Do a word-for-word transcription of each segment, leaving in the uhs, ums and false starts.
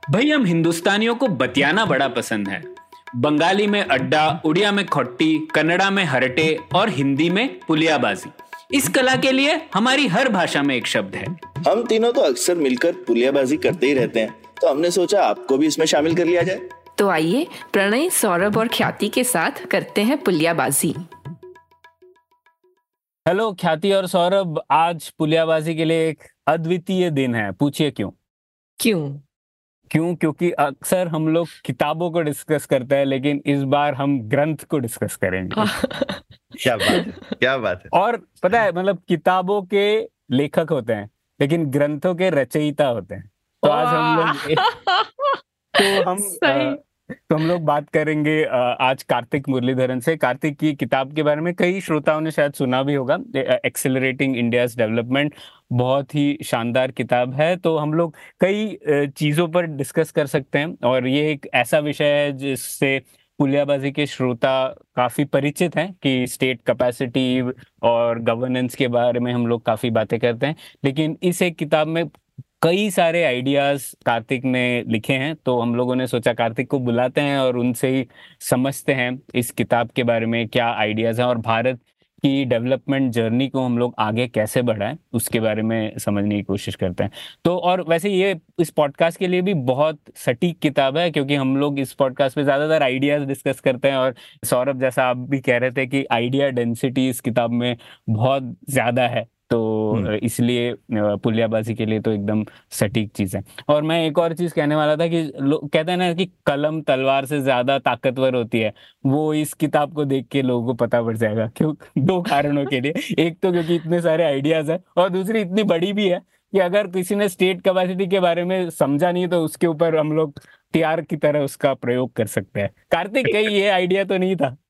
भाई हम हिंदुस्तानियों को बतियाना बड़ा पसंद है। बंगाली में अड्डा, उड़िया में खट्टी, कन्नड़ा में हरटे और हिंदी में पुलियाबाजी। इस कला के लिए हमारी हर भाषा में एक शब्द है। हम तीनों तो अक्सर मिलकर पुलियाबाजी करते ही रहते हैं, तो हमने सोचा आपको भी इसमें शामिल कर लिया जाए। तो आइए प्रणय, सौरभ और ख्याति के साथ करते हैं पुलियाबाजी। हेलो ख्याति और सौरभ, आज पुलियाबाजी के लिए एक अद्वितीय दिन है। पूछिए क्यों? क्यों? क्यों? क्योंकि अक्सर हम लोग किताबों को डिस्कस करते हैं, लेकिन इस बार हम ग्रंथ को डिस्कस करेंगे। क्या बात है, क्या बात है। और पता है, मतलब किताबों के लेखक होते हैं लेकिन ग्रंथों के रचयिता होते हैं। तो आज हम लोग तो हम आ, तो हम लोग बात करेंगे आ, आज कार्तिक मुरलीधरन से। कार्तिक की किताब के बारे में कई श्रोताओं ने शायद सुना भी होगा, एक्सेलरेटिंग इंडियाज डेवलपमेंट। बहुत ही शानदार किताब है। तो हम लोग कई चीज़ों पर डिस्कस कर सकते हैं, और ये एक ऐसा विषय है जिससे पुलियाबाजी के श्रोता काफ़ी परिचित हैं कि स्टेट कैपेसिटी और गवर्नेंस के बारे में हम लोग काफ़ी बातें करते हैं। लेकिन इस एक किताब में कई सारे आइडियाज़ कार्तिक ने लिखे हैं, तो हम लोगों ने सोचा कार्तिक को बुलाते हैं और उनसे ही समझते हैं इस किताब के बारे में क्या आइडियाज़ हैं, और भारत की डेवलपमेंट जर्नी को हम लोग आगे कैसे बढ़ाएं उसके बारे में समझने की कोशिश करते हैं। तो और वैसे ये इस पॉडकास्ट के लिए भी बहुत सटीक किताब है, क्योंकि हम लोग इस पॉडकास्ट पे ज़्यादातर आइडियाज़ डिस्कस करते हैं। और सौरभ, जैसा आप भी कह रहे थे कि आइडिया डेंसिटी इस किताब में बहुत ज़्यादा है, तो इसलिए पुलियाबाजी के लिए तो एकदम सटीक चीज़ है। और मैं एक और चीज़ कहने वाला था कि लोग कहते हैं ना कि कलम तलवार से ज़्यादा ताकतवर होती है। वो इस किताब को देख के लोगों को पता पड़ जाएगा। क्यों? दो कारणों के लिए। एक तो क्योंकि इतने सारे आइडियाज़ हैं, और दूसरी इतनी बड़ी भी है कि अगर किसी ने स्टेट कैपेसिटी के बारे में समझा नहीं तो उसके ऊपर हम लोग टीआर की तरह उसका प्रयोग कर सकते हैं। कार्तिक, कहीं ये आइडिया तो नहीं था?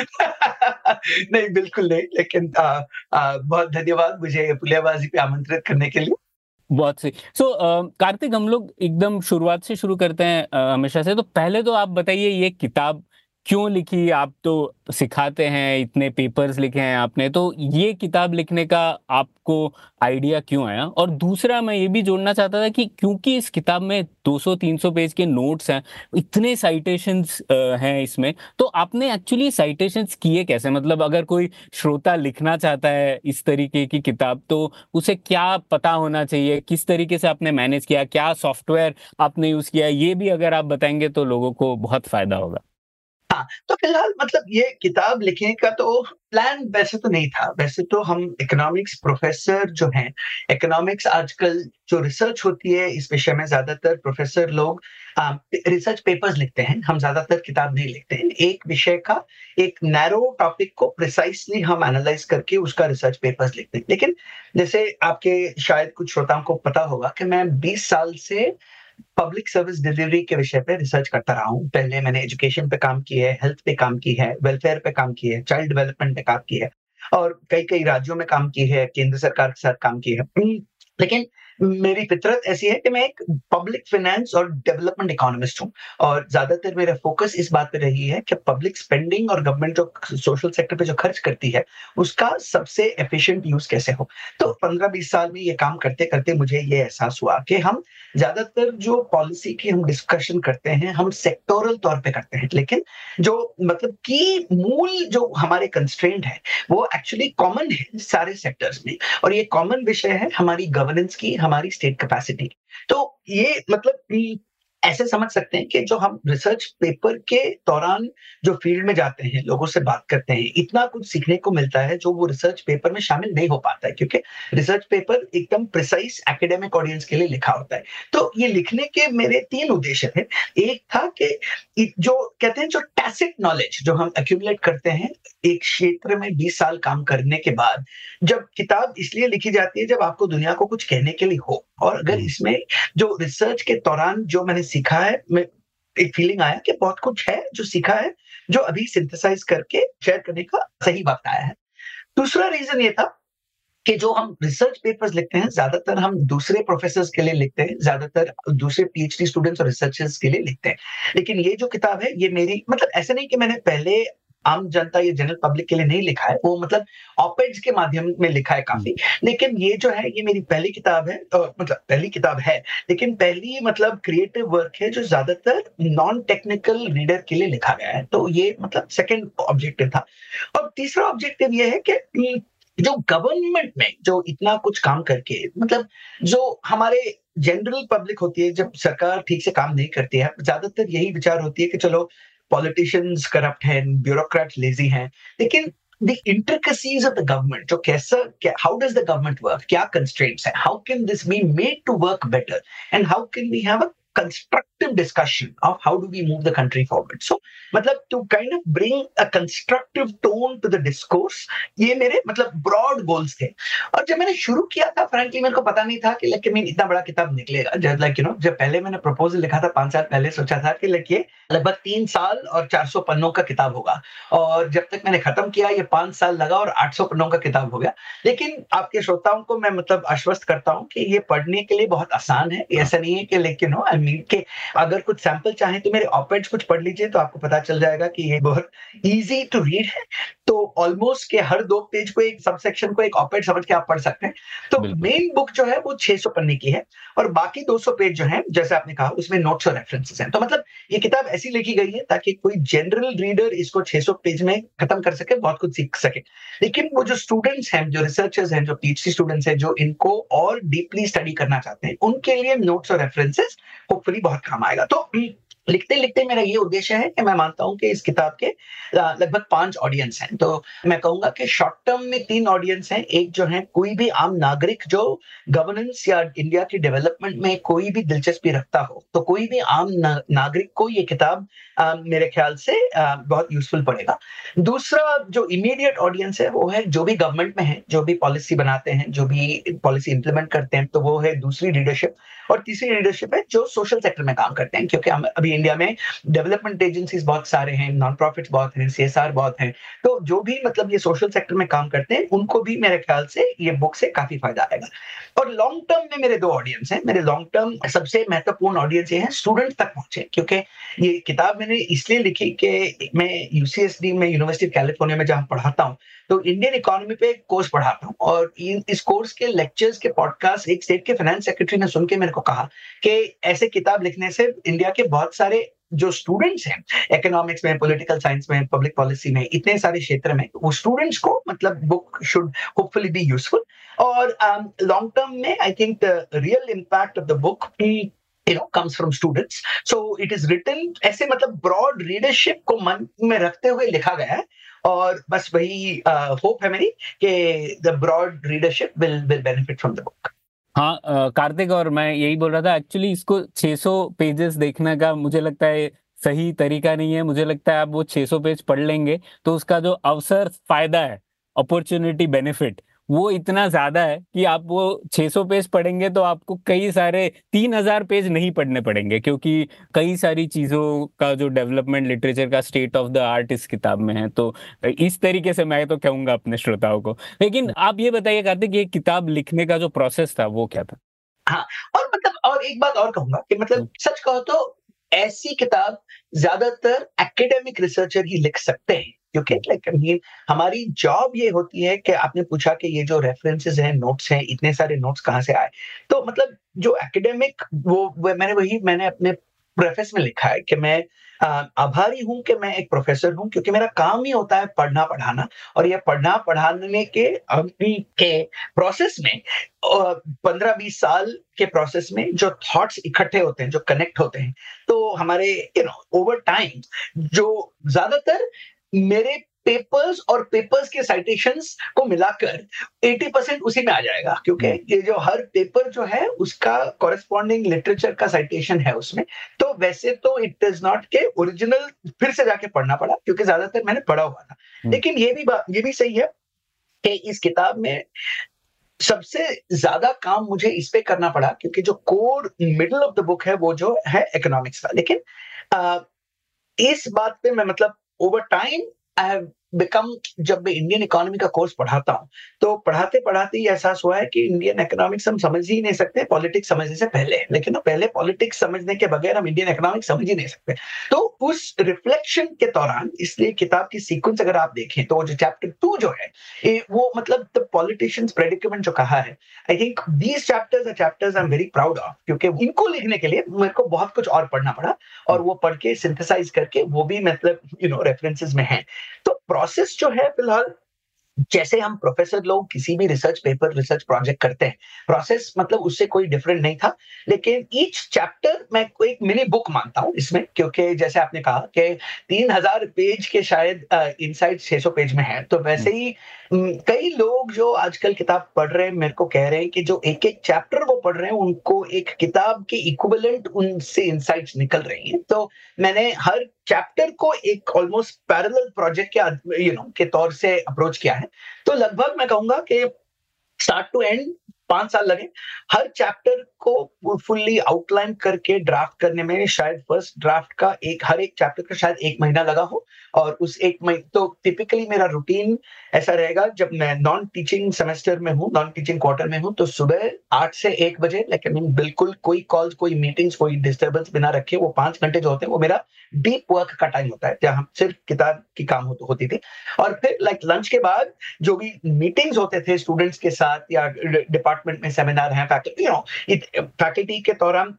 नहीं, बिल्कुल नहीं। लेकिन आ, आ, बहुत धन्यवाद मुझे पुलियाबाजी पे आमंत्रित करने के लिए। बहुत सही। सो कार्तिक, हम लोग एकदम शुरुआत से शुरू करते हैं uh, हमेशा से। तो पहले तो आप बताइए, ये किताब क्यों लिखी? आप तो सिखाते हैं, इतने पेपर्स लिखे हैं आपने, तो ये किताब लिखने का आपको आइडिया क्यों आया? और दूसरा मैं ये भी जोड़ना चाहता था कि क्योंकि इस किताब में दो सौ तीन सौ पेज के नोट्स हैं, इतने साइटेशंस हैं इसमें, तो आपने एक्चुअली साइटेशंस किए कैसे? मतलब अगर कोई श्रोता लिखना चाहता है इस तरीके की किताब, तो उसे क्या पता होना चाहिए? किस तरीके से आपने मैनेज किया? क्या सॉफ्टवेयर आपने यूज किया? ये भी अगर आप बताएंगे तो लोगों को बहुत फायदा होगा। हाँ, तो फिलहाल मतलब ये किताब लिखने का तो प्लान वैसे तो नहीं था। वैसे तो हम इकोनॉमिक्स प्रोफेसर जो हैं, इकोनॉमिक्स आजकल जो रिसर्च होती है इस विषय में ज़्यादातर प्रोफेसर लोग रिसर्च पेपर्स लिखते हैं। हम ज़्यादातर किताब नहीं लिखते हैं। एक विषय का एक नैरो टॉपिक को प्रिसाइसली हम एनालाइज करके उसका रिसर्च पेपर्स लिखते हैं। लेकिन जैसे आपके शायद कुछ श्रोताओं को पता होगा कि मैं बीस साल से पब्लिक सर्विस डिलीवरी के विषय पे रिसर्च करता रहा हूँ। पहले मैंने एजुकेशन पे काम की है, हेल्थ पे काम की है, वेलफेयर पे काम की है, चाइल्ड डेवलपमेंट पे काम की है, और कई कई राज्यों में काम की है, केंद्र सरकार के साथ काम की है। लेकिन मेरी फितरत ऐसी है कि मैं एक पब्लिक फाइनेंस और डेवलपमेंट इकोनॉमिस्ट हूँ, और ज्यादातर मेरा फोकस इस बात पे रही है कि पब्लिक स्पेंडिंग और गवर्नमेंट जो सोशल सेक्टर पे जो खर्च करती है उसका सबसे एफिशिएंट यूज कैसे हो। तो पंद्रह बीस साल में ये काम करते करते मुझे ये एहसास हुआ कि हम ज्यादातर जो पॉलिसी की हम डिस्कशन करते हैं हम सेक्टोरल तौर पे करते हैं, लेकिन जो मतलब की मूल जो हमारे कंस्ट्रेंट है वो एक्चुअली कॉमन है सारे सेक्टर्स में, और ये कॉमन विषय है हमारी गवर्नेंस की, हमारी स्टेट कैपेसिटी। तो ये मतलब ऐसे समझ सकते हैं कि जो हम रिसर्च पेपर के दौरान जो फील्ड में जाते हैं, लोगों से बात करते हैं, इतना कुछ सीखने को मिलता है जो वो रिसर्च पेपर में शामिल नहीं हो पाता है, क्योंकि रिसर्च पेपर एकदम प्रिसाइज एकेडमिक ऑडियंस के लिए लिखा होता है। तो ये लिखने के मेरे तीन उद्देश्य थे। एक था कि जो कहते हैं जो टैसिट नॉलेज जो हम एक्यूमुलेट करते हैं एक क्षेत्र में बीस साल काम करने के बाद, जब किताब इसलिए लिखी जाती है जब आपको दुनिया को कुछ कहने के लिए हो, और अगर इसमें जो रिसर्च के दौरान जो मैंने सीखा है, मैं एक फीलिंग आया कि बहुत कुछ है जो सीखा है जो अभी सिंथेसाइज करके शेयर करने का सही वक्त आया है। दूसरा रीजन ये था कि जो हम रिसर्च पेपर्स लिखते हैं ज्यादातर हम दूसरे प्रोफेसर्स के लिए लिखते हैं, ज्यादातर दूसरे पीएचडी स्टूडेंट्स और रिसर्चर्स के लिए लिखते हैं। लेकिन ये जो किताब है ये मेरी मतलब ऐसे नहीं कि मैंने पहले आम जनता या जनरल पब्लिक के लिए नहीं लिखा है, वो मतलब ऑपेड्स के माध्यम में लिखा है काफी। लेकिन ये जो है, ये मेरी पहली किताब है, और मतलब पहली किताब है, लेकिन पहली मतलब क्रिएटिव वर्क है जो ज्यादातर नॉन टेक्निकल रीडर के लिए लिखा गया है। तो ये मतलब सेकंड ऑब्जेक्टिव था। और तीसरा ऑब्जेक्टिव ये है कि जो गवर्नमेंट में जो इतना कुछ काम करके, मतलब जो हमारे जनरल पब्लिक होती है, जब सरकार ठीक से काम नहीं करती है, ज्यादातर यही विचार होती है कि चलो पॉलिटिशियंस करप्ट हैं, ब्यूरोक्रेट लेजी हैं, लेकिन the intricacies of the government, जो कैसा, how does the government work, क्या constraints है, how can this be made to work better, and how can we have a constructive discussion of how do we move the country forward. So मतलब to kind of bring a constructive tone to the discourse, ये मेरे मतलब broad goals थे। और जब मैंने शुरू किया था, frankly मेरे को पता नहीं था कि like I mean इतना बड़ा किताब निकलेगा। जब like you know जब पहले मैंने proposal लिखा था पांच साल पहले, सोचा था कि like ये लगभग तीन साल और चार सौ पन्नों का किताब होगा, और जब तक मैंने खत्म किया ये पांच साल लगा और आठ सौ पन्नों का किताब हो गया। लेकिन आपके श्रोताओं को मैं मतलब आश्वस्त करता हूँ कि ये पढ़ने के लिए बहुत आसान है। ऐसा नहीं है कि लेकिन नो आई मीन के अगर कुछ सैंपल चाहें तो मेरे ऑपेड्स कुछ पढ़ लीजिए, तो आपको पता चल जाएगा कि ये बहुत इजी टू रीड है। तो ऑलमोस्ट के हर दो पेज को एक सबसेक्शन को एक ऑपेड समझ के आप पढ़ सकते हैं। तो मेन बुक जो है वो छह सौ पन्ने की है, और बाकी दो सौ पेज जो है, जैसे आपने कहा, उसमें नोट्स और रेफरेंसेस हैं। तो मतलब ये किताब ऐसी लिखी गई है ताकि कोई जनरल रीडर इसको छह सौ पेज में खत्म कर सके, बहुत कुछ सीख सके। लेकिन वो जो स्टूडेंट्स हैं, जो रिसर्चर्स हैं, जो पीएचडी स्टूडेंट्स हैं, जो इनको और डीपली स्टडी करना चाहते हैं, उनके लिए नोट्स और रेफरेंसेस होपफुली बहुत काम आएगा। तो लिखते लिखते मेरा ये उद्देश्य है कि मैं मानता हूं कि इस किताब के लगभग पांच ऑडियंस हैं। तो मैं कहूंगा कि शॉर्ट टर्म में तीन ऑडियंस हैं। एक जो है कोई भी आम नागरिक जो गवर्नेंस या इंडिया की डेवलपमेंट में कोई भी दिलचस्पी रखता हो, तो कोई भी आम ना, नागरिक को ये किताब आ, मेरे ख्याल से आ, बहुत यूजफुल पड़ेगा। दूसरा जो इमीडिएट ऑडियंस है वो है जो भी गवर्नमेंट में है, जो भी पॉलिसी बनाते हैं, जो भी पॉलिसी इंप्लीमेंट करते हैं, तो वो है दूसरी रीडरशिप। और तीसरी लीडरशिप है जो सोशल सेक्टर में काम करते हैं, क्योंकि हम अभी इंडिया में डेवलपमेंट एजेंसीज बहुत सारे हैं, नॉन प्रॉफिट्स बहुत हैं, सीएसआर बहुत हैं। तो जो भी मतलब ये सोशल सेक्टर में काम करते हैं, उनको भी मेरे ख्याल से ये बुक से काफी फायदा आएगा। और लॉन्ग टर्म में मेरे दो ऑडियंस हैं। मेरे लॉन्ग टर्म सबसे महत्वपूर्ण ऑडियंस ये है स्टूडेंट तक पहुंचे, क्योंकि ये किताब मैंने इसलिए लिखी कि मैं यूसीएसडी में, यूनिवर्सिटी ऑफ कैलिफोर्निया में जहां पढ़ाता हूं, तो इंडियन इकोनॉमी पे एक कोर्स पढ़ाता हूं, और इस कोर्स के लेक्चर्स के पॉडकास्ट एक स्टेट के फाइनेंस सेक्रेटरी ने सुन के मेरे को कहा कि ऐसे किताब लिखने से इंडिया के बहुत सारे जो स्टूडेंट्स हैं, इकोनॉमिक्स में, पॉलिटिकल साइंस में, पब्लिक पॉलिसी में, इतने सारे क्षेत्र में, वो स्टूडेंट्स को मतलब book should hopefully be useful. और लॉन्ग टर्म में I think the real impact of the book you know comes from students, so it is written ऐसे मतलब broad readership को मन में रखते हुए लिखा गया है। और बस वही होप है मेरी कि the broad readership will will benefit from the book। हाँ कार्तिक, और मैं यही बोल रहा था, एक्चुअली इसको छह सौ पेजेस देखने का मुझे लगता है सही तरीका नहीं है। मुझे लगता है आप वो छह सौ पेज पढ़ लेंगे तो उसका जो अवसर, फायदा है, अपॉर्चुनिटी, बेनिफिट, वो इतना ज्यादा है कि आप वो छह सौ पेज पढ़ेंगे तो आपको कई सारे तीन हज़ार पेज नहीं पढ़ने पड़ेंगे, क्योंकि कई सारी चीजों का जो डेवलपमेंट लिटरेचर का स्टेट ऑफ द आर्ट इस किताब में है। तो इस तरीके से मैं तो कहूंगा अपने श्रोताओं को। लेकिन आप ये बताइए कार्तिक, ये किताब लिखने का जो प्रोसेस था वो क्या था? हाँ, और मतलब और एक बात और कहूंगा कि मतलब सच कहो तो ऐसी किताब ज्यादातर एकेडमिक रिसर्चर ही लिख सकते हैं, क्योंकि लाइक आई मीन हमारी जॉब ये होती है कि आपने पूछा कि ये जो रेफरेंसेस हैं, नोट्स हैं, इतने सारे नोट्स कहाँ से आए, तो मतलब जो एकेडमिक वो, वो मैंने वही मैंने अपने प्रेफेस में लिखा है कि मैं आभारी हूं कि मैं एक प्रोफेसर हूं, क्योंकि मेरा काम ही होता है पढ़ना पढ़ाना। और ये पढ़ना पढ़ाने के के प्रोसेस में पंद्रह बीस साल के प्रोसेस में जो थॉट्स इकट्ठे होते हैं, जो कनेक्ट होते हैं, तो हमारे यू नो ओवर टाइम जो ज्यादातर मेरे पेपर्स और पेपर्स के साइटेशंस को मिलाकर अस्सी परसेंट उसी में आ जाएगा, क्योंकि ये जो हर पेपर जो है उसका कॉरेस्पॉन्डिंग लिटरेचर का साइटेशन है उसमें। तो वैसे तो इट इज नॉट के ओरिजिनल फिर से जाके पढ़ना पड़ा, क्योंकि ज्यादातर मैंने पढ़ा हुआ था। लेकिन ये भी बात ये भी सही है कि इस किताब में सबसे ज्यादा काम मुझे इस पे करना पड़ा, क्योंकि जो core middle of the book है वो जो है इकोनॉमिक्स का। लेकिन आ, इस बात पे मैं मतलब over time I have become जब मैं इंडियन इकोनॉमी का कोर्स पढ़ाता हूँ, तो पढ़ाते पढ़ाते ये एहसास हुआ है कि इंडियन इकोनॉमिक्स हम समझ ही नहीं सकते पॉलिटिक्स समझने से पहले, लेकिन पहले पॉलिटिक्स समझने के बगैर हम इंडियन इकोनॉमिक्स समझ ही नहीं सकते। तो उस रिफ्लेक्शन के दौरान, इसलिए किताब की सीक्वेंस अगर आप देखें तो जो चैप्टर टू जो है ए, वो मतलब द पॉलिटिशियंस प्रेडिकेमेंट जो कहा है, I think these chapters are chapters I am very proud of, क्योंकि इनको लिखने के लिए मेरे को बहुत कुछ और पढ़ना पड़ा और वो पढ़ के सिंथेसाइज करके वो भी मतलब यू नो रेफरेंसेस में है। तो प्रोसेस जो है फिलहाल, जैसे हम प्रोफेसर लोग किसी भी रिसर्च पेपर रिसर्च प्रोजेक्ट करते हैं, प्रोसेस मतलब उससे कोई डिफरेंट नहीं था, लेकिन ईच चैप्टर मैं कोई एक मिनी बुक मानता हूं इसमें, क्योंकि जैसे आपने कहा कि तीन हजार पेज के शायद इनसाइड छह सौ पेज में है, तो वैसे ही कई लोग जो आजकल किताब पढ़ रहे हैं मेरे को कह रहे हैं कि जो एक एक चैप्टर वो पढ़ रहे हैं उनको एक किताब के इक्विवेलेंट उनसे इनसाइट्स निकल रही हैं। तो मैंने हर चैप्टर को एक ऑलमोस्ट पैरेलल प्रोजेक्ट के यू नो के तौर से अप्रोच किया है। तो लगभग मैं कहूंगा कि स्टार्ट टू एंड पांच साल लगे हर चैप्टर को फुल्ली आउटलाइन करके ड्राफ्ट करने में। शायद फर्स्ट ड्राफ्ट का एक हर एक चैप्टर का शायद एक महीना लगा हो, और उस एक महीने तो टिपिकली मेरा रूटीन ऐसा रहेगा, जब मैं नॉन टीचिंग सेमेस्टर में हूँ, नॉन टीचिंग क्वार्टर में हूँ, तो सुबह आठ से एक बजे, लेकिन बिल्कुल कोई कॉल्स, कोई मीटिंग्स, कोई डिस्टर्बेंस बिना रखे, वो पांच घंटे जो होते हैं वो मेरा डीप वर्क का टाइम होता है, जहाँ सिर्फ किताब की काम हो, होती थी। और फिर लाइक लंच के बाद जो भी मीटिंग्स होते थे स्टूडेंट्स के साथ या डिपार्टमेंट में सेमिनार है, फैकल्टी यू नो फैकल्टी के दौरान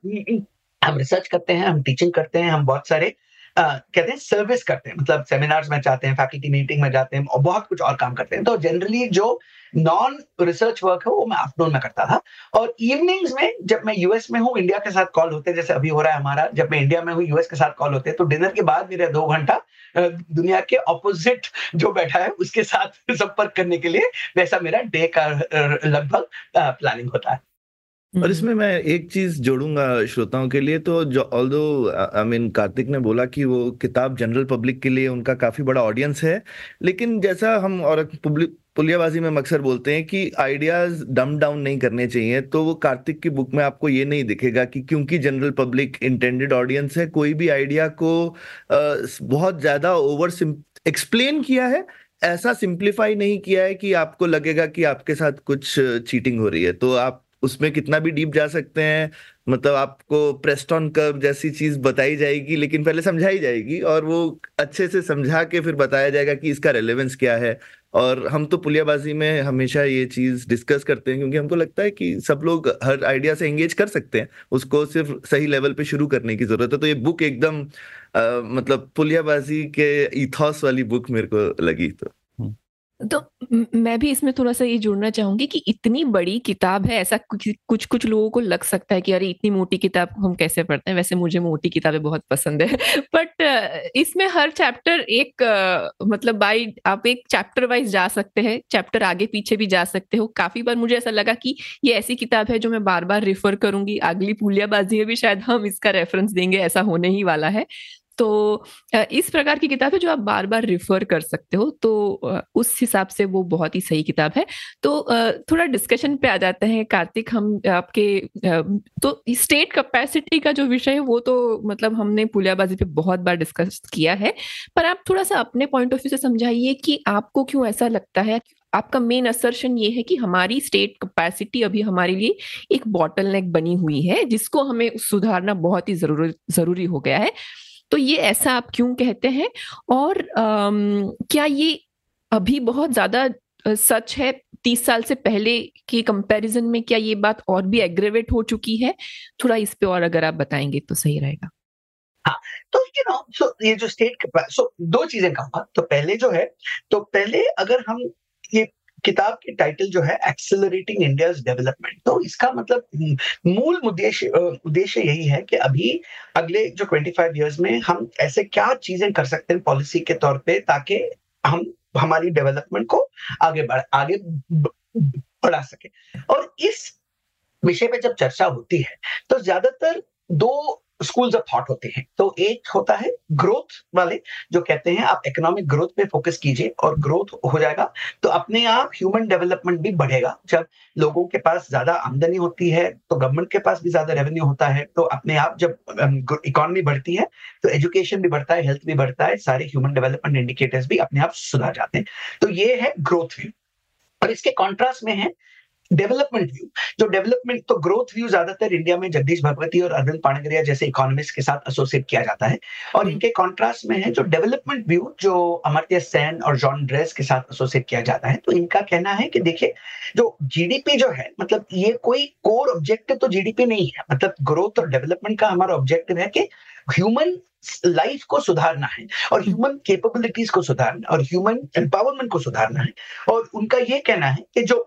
हम रिसर्च करते हैं, हम टीचिंग करते हैं, हम बहुत सारे Uh, कहते हैं सर्विस करते हैं, मतलब सेमिनार्स में जाते हैं, फैकल्टी मीटिंग में जाते हैं और बहुत कुछ और काम करते हैं। तो जनरली जो नॉन रिसर्च वर्क है वो मैं आफ्टरनून में करता था, और इवनिंग्स में जब मैं यूएस में हूँ, इंडिया के साथ कॉल होते हैं, जैसे अभी हो रहा है हमारा, जब मैं इंडिया में हूँ यूएस के साथ कॉल होते हैं, तो डिनर के बाद मेरे दो घंटा दुनिया के ऑपोजिट जो बैठा है उसके साथ संपर्क करने के लिए, वैसा मेरा डे का लगभग प्लानिंग होता है। और इसमें मैं एक चीज जोड़ूंगा श्रोताओं के लिए, तो जो ऑल्दो आई मीन कार्तिक ने बोला कि वो किताब जनरल पब्लिक के लिए उनका काफी बड़ा ऑडियंस है, लेकिन जैसा हम और पुलियाबाजी में अक्सर बोलते हैं कि आइडियाज डम डाउन नहीं करने चाहिए, तो वो कार्तिक की बुक में आपको ये नहीं दिखेगा कि क्योंकि जनरल पब्लिक इंटेंडेड ऑडियंस है, कोई भी आइडिया को आ, बहुत ज्यादा ओवर एक्सप्लेन किया है, ऐसा सिंप्लीफाई नहीं किया है कि आपको लगेगा कि आपके साथ कुछ चीटिंग हो रही है। तो आप उसमें कितना भी डीप जा सकते हैं, मतलब आपको प्रेस्टॉन कर्व जैसी चीज बताई जाएगी, लेकिन पहले समझाई जाएगी और वो अच्छे से समझा के फिर बताया जाएगा कि इसका रेलेवेंस क्या है। और हम तो पुलियाबाजी में हमेशा ये चीज डिस्कस करते हैं, क्योंकि हमको लगता है कि सब लोग हर आइडिया से एंगेज कर सकते हैं, उसको सिर्फ सही लेवल पे शुरू करने की जरूरत है। तो ये बुक एकदम आ, मतलब पुलियाबाजी के इथॉस वाली बुक मेरे को लगी। तो तो मैं भी इसमें थोड़ा सा ये जोड़ना चाहूंगी कि इतनी बड़ी किताब है, ऐसा कुछ कुछ कुछ लोगों को लग सकता है कि अरे इतनी मोटी किताब हम कैसे पढ़ते हैं। वैसे मुझे मोटी किताबें बहुत पसंद है, बट इसमें हर चैप्टर एक मतलब बाई आप एक चैप्टर वाइज जा सकते हैं, चैप्टर आगे पीछे भी जा सकते हो। काफी बार मुझे ऐसा लगा कि ये ऐसी किताब है जो मैं बार बार रिफर करूंगी, अगली पुलियाबाजी में भी शायद हम इसका रेफरेंस देंगे, ऐसा होने ही वाला है। तो इस प्रकार की किताब है जो आप बार बार रिफर कर सकते हो, तो उस हिसाब से वो बहुत ही सही किताब है। तो थोड़ा डिस्कशन पे आ जाते हैं कार्तिक, हम आपके तो स्टेट कैपेसिटी का जो विषय है वो तो मतलब हमने पुलियाबाजी पे बहुत बार डिस्कस किया है, पर आप थोड़ा सा अपने पॉइंट ऑफ व्यू से समझाइए कि आपको क्यों ऐसा लगता है। आपका मेन असर्शन ये है कि हमारी स्टेट कैपेसिटी अभी हमारे लिए एक बॉटलनेक बनी हुई है, जिसको हमें सुधारना बहुत ही जरूरी जरूरी हो गया है। तो ये ऐसा आप क्यों कहते हैं, और आम, क्या ये अभी बहुत ज्यादा सच है तीस साल से पहले के कंपैरिजन में? क्या ये बात और भी एग्रेवेट हो चुकी है? थोड़ा इस पे और अगर आप बताएंगे तो सही रहेगा। हाँ, तो यू नो सो ये जो स्टेट सो दो चीजें कहूंगा। तो पहले जो है, तो पहले अगर हम ये किताब की टाइटल जो है एक्सेलरेटिंग इंडियाज डेवलपमेंट, तो इसका मतलब मूल उद्देश्य उद्देश्य यही है कि अभी अगले जो पच्चीस इयर्स में हम ऐसे क्या चीजें कर सकते हैं पॉलिसी के तौर पे, ताकि हम हमारी डेवलपमेंट को आगे बढ़ आगे बढ़ा सके। और इस विषय पे जब चर्चा होती है तो ज्यादातर दो स्कूल्स ऑफ थॉट होते हैं। तो एक होता है ग्रोथ वाले, जो कहते हैं आप इकोनॉमिक ग्रोथ पे फोकस कीजिए और ग्रोथ हो जाएगा तो अपने आप ह्यूमन डेवलपमेंट भी बढ़ेगा। जब लोगों के पास ज्यादा आमदनी होती है तो गवर्नमेंट के पास भी ज्यादा रेवेन्यू होता है, तो अपने आप जब इकोनॉमी बढ़ती है तो एजुकेशन भी बढ़ता है, हेल्थ भी बढ़ता है, सारे ह्यूमन डेवलपमेंट इंडिकेटर्स भी अपने आप सुधार जाते हैं। तो ये है ग्रोथ व्यू। और इसके कॉन्ट्रास्ट में है डेवलपमेंट व्यू। जो डेवलपमेंट तो ग्रोथ व्यू ज्यादातर इंडिया में जगदीश भगवती और अरविंद पाणगरिया जैसे इकोनॉमिस्ट के साथ एसोसिएट किया जाता है, और इनके कॉन्ट्रास्ट में है जो डेवलपमेंट व्यू जो अमर्त्य सेन और जॉन ड्रेस के साथ एसोसिएट किया जाता है। तो इनका कहना है कि देखिए जो जीडीपी जो है, मतलब ये कोई कोर ऑब्जेक्टिव तो जीडीपी नहीं है, मतलब ग्रोथ और डेवलपमेंट का हमारा ऑब्जेक्टिव है कि ह्यूमन लाइफ को सुधारना है और ह्यूमन कैपेबिलिटीज को सुधारना और ह्यूमन एम्पावरमेंट को सुधारना है। और उनका ये कहना है कि जो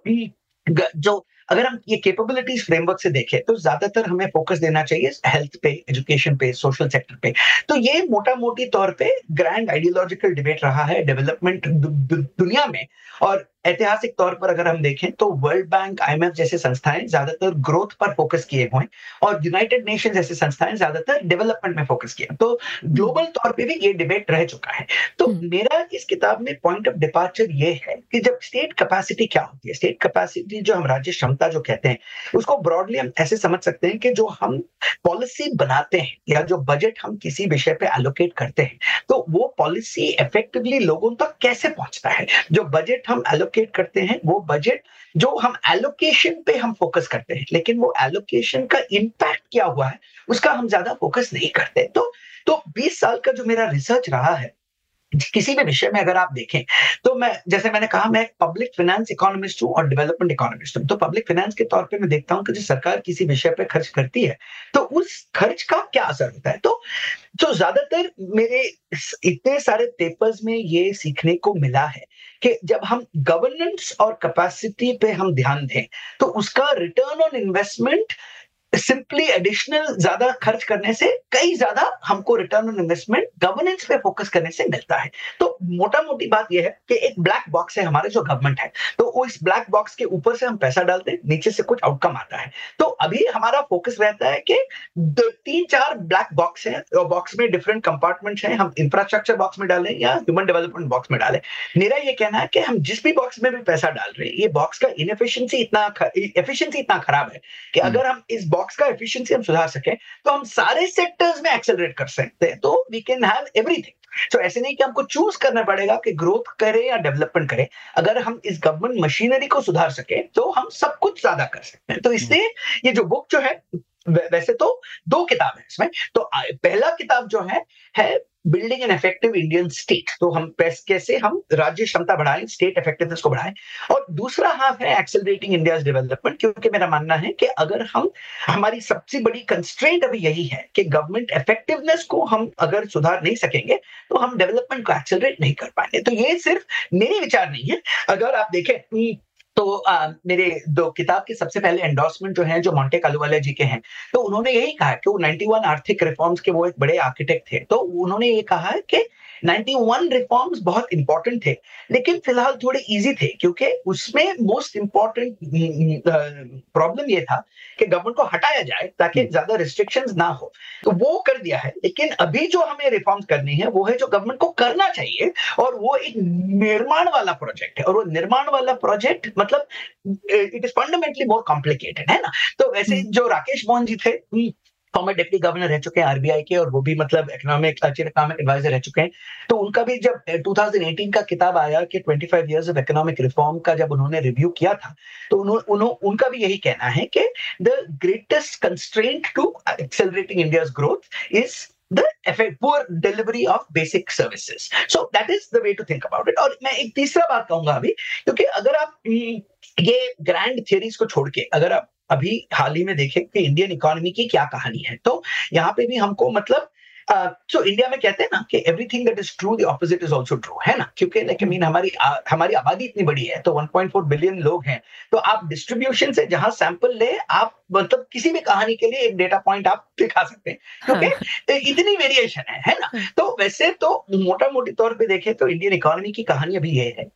जो अगर हम ये कैपेबिलिटीज फ्रेमवर्क से देखें तो ज्यादातर हमें फोकस देना चाहिए हेल्थ पे, एजुकेशन पे, सोशल सेक्टर पे। तो ये मोटा मोटी तौर पे ग्रैंड आइडियोलॉजिकल डिबेट रहा है डेवलपमेंट दुनिया में। और ऐतिहासिक तौर पर अगर हम देखें तो वर्ल्ड बैंक, आईएमएफ जैसे संस्थाएं ज्यादातर ग्रोथ पर फोकस किए हुए और यूनाइटेड नेशन जैसे संस्थाएं ज्यादातर डेवलपमेंट में फोकस किए। तो ग्लोबल तौर पे भी ये डिबेट रह चुका है। तो मेरा इस किताब में पॉइंट ऑफ डिपार्चर ये है कि जब स्टेट कैपेसिटी क्या होती है, स्टेट कैपेसिटी जो हम राज्य क्षमता जो कहते हैं, उसको ब्रॉडली हम ऐसे समझ सकते हैं कि जो हम पॉलिसी बनाते हैं या जो बजट हम किसी विषय पे एलोकेट करते हैं, तो वो पॉलिसी इफेक्टिवली लोगों तक कैसे पहुंचता है। जो बजट हम एलोकेट करते हैं, वो बजट जो हम एलोकेशन पे हम फोकस करते हैं, लेकिन वो एलोकेशन का इम्पैक्ट क्या हुआ है उसका हम ज्यादा फोकस नहीं करते। तो तो बीस साल का जो मेरा रिसर्च रहा है किसी भी विषय में अगर आप देखें तो मैं, जैसे मैंने कहा, मैं पब्लिक फाइनेंस इकोनॉमिस्ट हूं और डेवलपमेंट इकोनॉमिस्ट हूं। तो पब्लिक फाइनेंस के तौर पे मैं देखता हूं कि जो सरकार किसी विषय पे खर्च करती है तो उस खर्च का क्या असर होता है। तो जो ज्यादातर मेरे इतने सारे पेपर्स में ये सीखने को मिला है कि जब हम गवर्नेंस और कैपेसिटी पे हम ध्यान दें तो उसका return on investment simply additional ज्यादा खर्च करने से कई ज्यादा हमको रिटर्न ऑन इन्वेस्टमेंट गवर्नेंस पे फोकस करने से मिलता है। तो मोटा मोटी बात यह है कि एक ब्लैक बॉक्स है हमारे जो गवर्नमेंट है, तो वो इस ब्लैक बॉक्स के ऊपर से हम पैसा डालते हैं, नीचे से कुछ आउटकम आता है। तो अभी हमारा फोकस रहता है कि तीन चार ब्लैक बॉक्स है और बॉक्स में डिफरेंट कंपार्टमेंट्स हैं, हम इंफ्रास्ट्रक्चर बॉक्स में डालें या ह्यूमन डेवलपमेंट बॉक्स में डालें। मेरा ये कहना है कि हम जिस भी बॉक्स में भी पैसा डाल रहे हैं, ये बॉक्स का इनएफिशिएंसी इतना एफिशिएंसी इतना खराब है कि अगर हम इस बॉक्स का एफिशिएंसी हम सुधार सके तो हम सारे सेक्टर्स में एक्सेलरेट कर सकते हैं। तो वी कैन हैव एवरीथिंग। तो ऐसे नहीं कि हमको चूज करना पड़ेगा कि ग्रोथ करें या डेवलपमेंट करें। अगर हम इस गवर्नमेंट मशीनरी को सुधार सके तो हम सब कुछ ज्यादा कर सकते हैं। तो इसलिए ये जो बुक जो है, वैसे तो दो किताब है इसमें। तो पहला किताब जो है है building an effective Indian state, तो हम कैसे हम राज्य क्षमता बढ़ाएं, स्टेट इफेक्टिवनेस को बढ़ाएं। और दूसरा हाफ है एक्सेलरेटिंग इंडियाज डेवलपमेंट, क्योंकि मेरा मानना है कि अगर हम, हमारी सबसे बड़ी कंस्ट्रेंट अभी यही है कि गवर्नमेंट इफेक्टिवनेस को हम अगर सुधार नहीं सकेंगे तो हम डेवलपमेंट को एक्सेलरेट नहीं कर पाएंगे। तो ये सिर्फ मेरे विचार नहीं है। अगर आप देखें तो आ, मेरे दो किताब के सबसे पहले एंडोर्समेंट जो हैं जो मोंटे कालूवाला जी के हैं, तो उन्होंने यही कहा कि वो इक्यानवे आर्थिक रिफॉर्म्स के वो एक बड़े आर्किटेक्ट थे। तो उन्होंने ये कहा है कि इक्यानवे रिफॉर्म्स बहुत इंपॉर्टेंट थे, लेकिन फिलहाल थोड़े इजी थे, क्योंकि उसमें मोस्ट इंपॉर्टेंट प्रॉब्लम ये था कि गवर्नमेंट को हटाया जाए ताकि ज्यादा रिस्ट्रिक्शंस ना हो। तो वो कर दिया है, लेकिन अभी जो हमें रिफॉर्म्स करनी है वो है जो गवर्नमेंट को करना चाहिए, और वो एक निर्माण वाला प्रोजेक्ट है। और वो निर्माण वाला प्रोजेक्ट मतलब it is fundamentally more complicated, है ना। तो वैसे जो राकेश मोहन जी थे, फॉर्मर डिप्टी गवर्नर रह चुके हैं आरबीआई के, और वो भी मतलब इकोनॉमिक चीफ इकोनॉमिक एडवाइजर रह चुके हैं। तो उनका भी जब दो हज़ार अठारह का किताब आया कि पच्चीस इयर्स ऑफ इकोनॉमिक रिफॉर्म का जब उन्होंने रिव्यू किया था, तो उन्होंने उन्हों, उनका भी यही कहना है कि the greatest constraint to accelerating India's growth is the effect, poor delivery of basic services. So that is the way to think about it. और मैं एक तीसरा बात कहूंगा अभी, क्योंकि अगर आप ये ग्रैंड थियरीज को छोड़ के अगर आप अभी हाल ही में देखें कि इंडियन इकोनॉमी की क्या कहानी है, तो यहाँ पे भी हमको मतलब तो इंडिया में कहते हैं ना कि everything that is true the opposite is also true, है ना। क्योंकि लाइक आई मीन हमारी हमारी आबादी इतनी बड़ी है, तो एक पॉइंट चार बिलियन लोग हैं, तो आप डिस्ट्रीब्यूशन से जहां सैंपल ले, आप मतलब किसी भी कहानी के लिए एक डेटा पॉइंट आप दिखा सकते हैं, क्योंकि इतनी वेरिएशन है, है ना। तो वैसे तो मोटा मोटी तौर पे देखें तो इंडियन इकोनॉमी की कहानी अभी ये है कि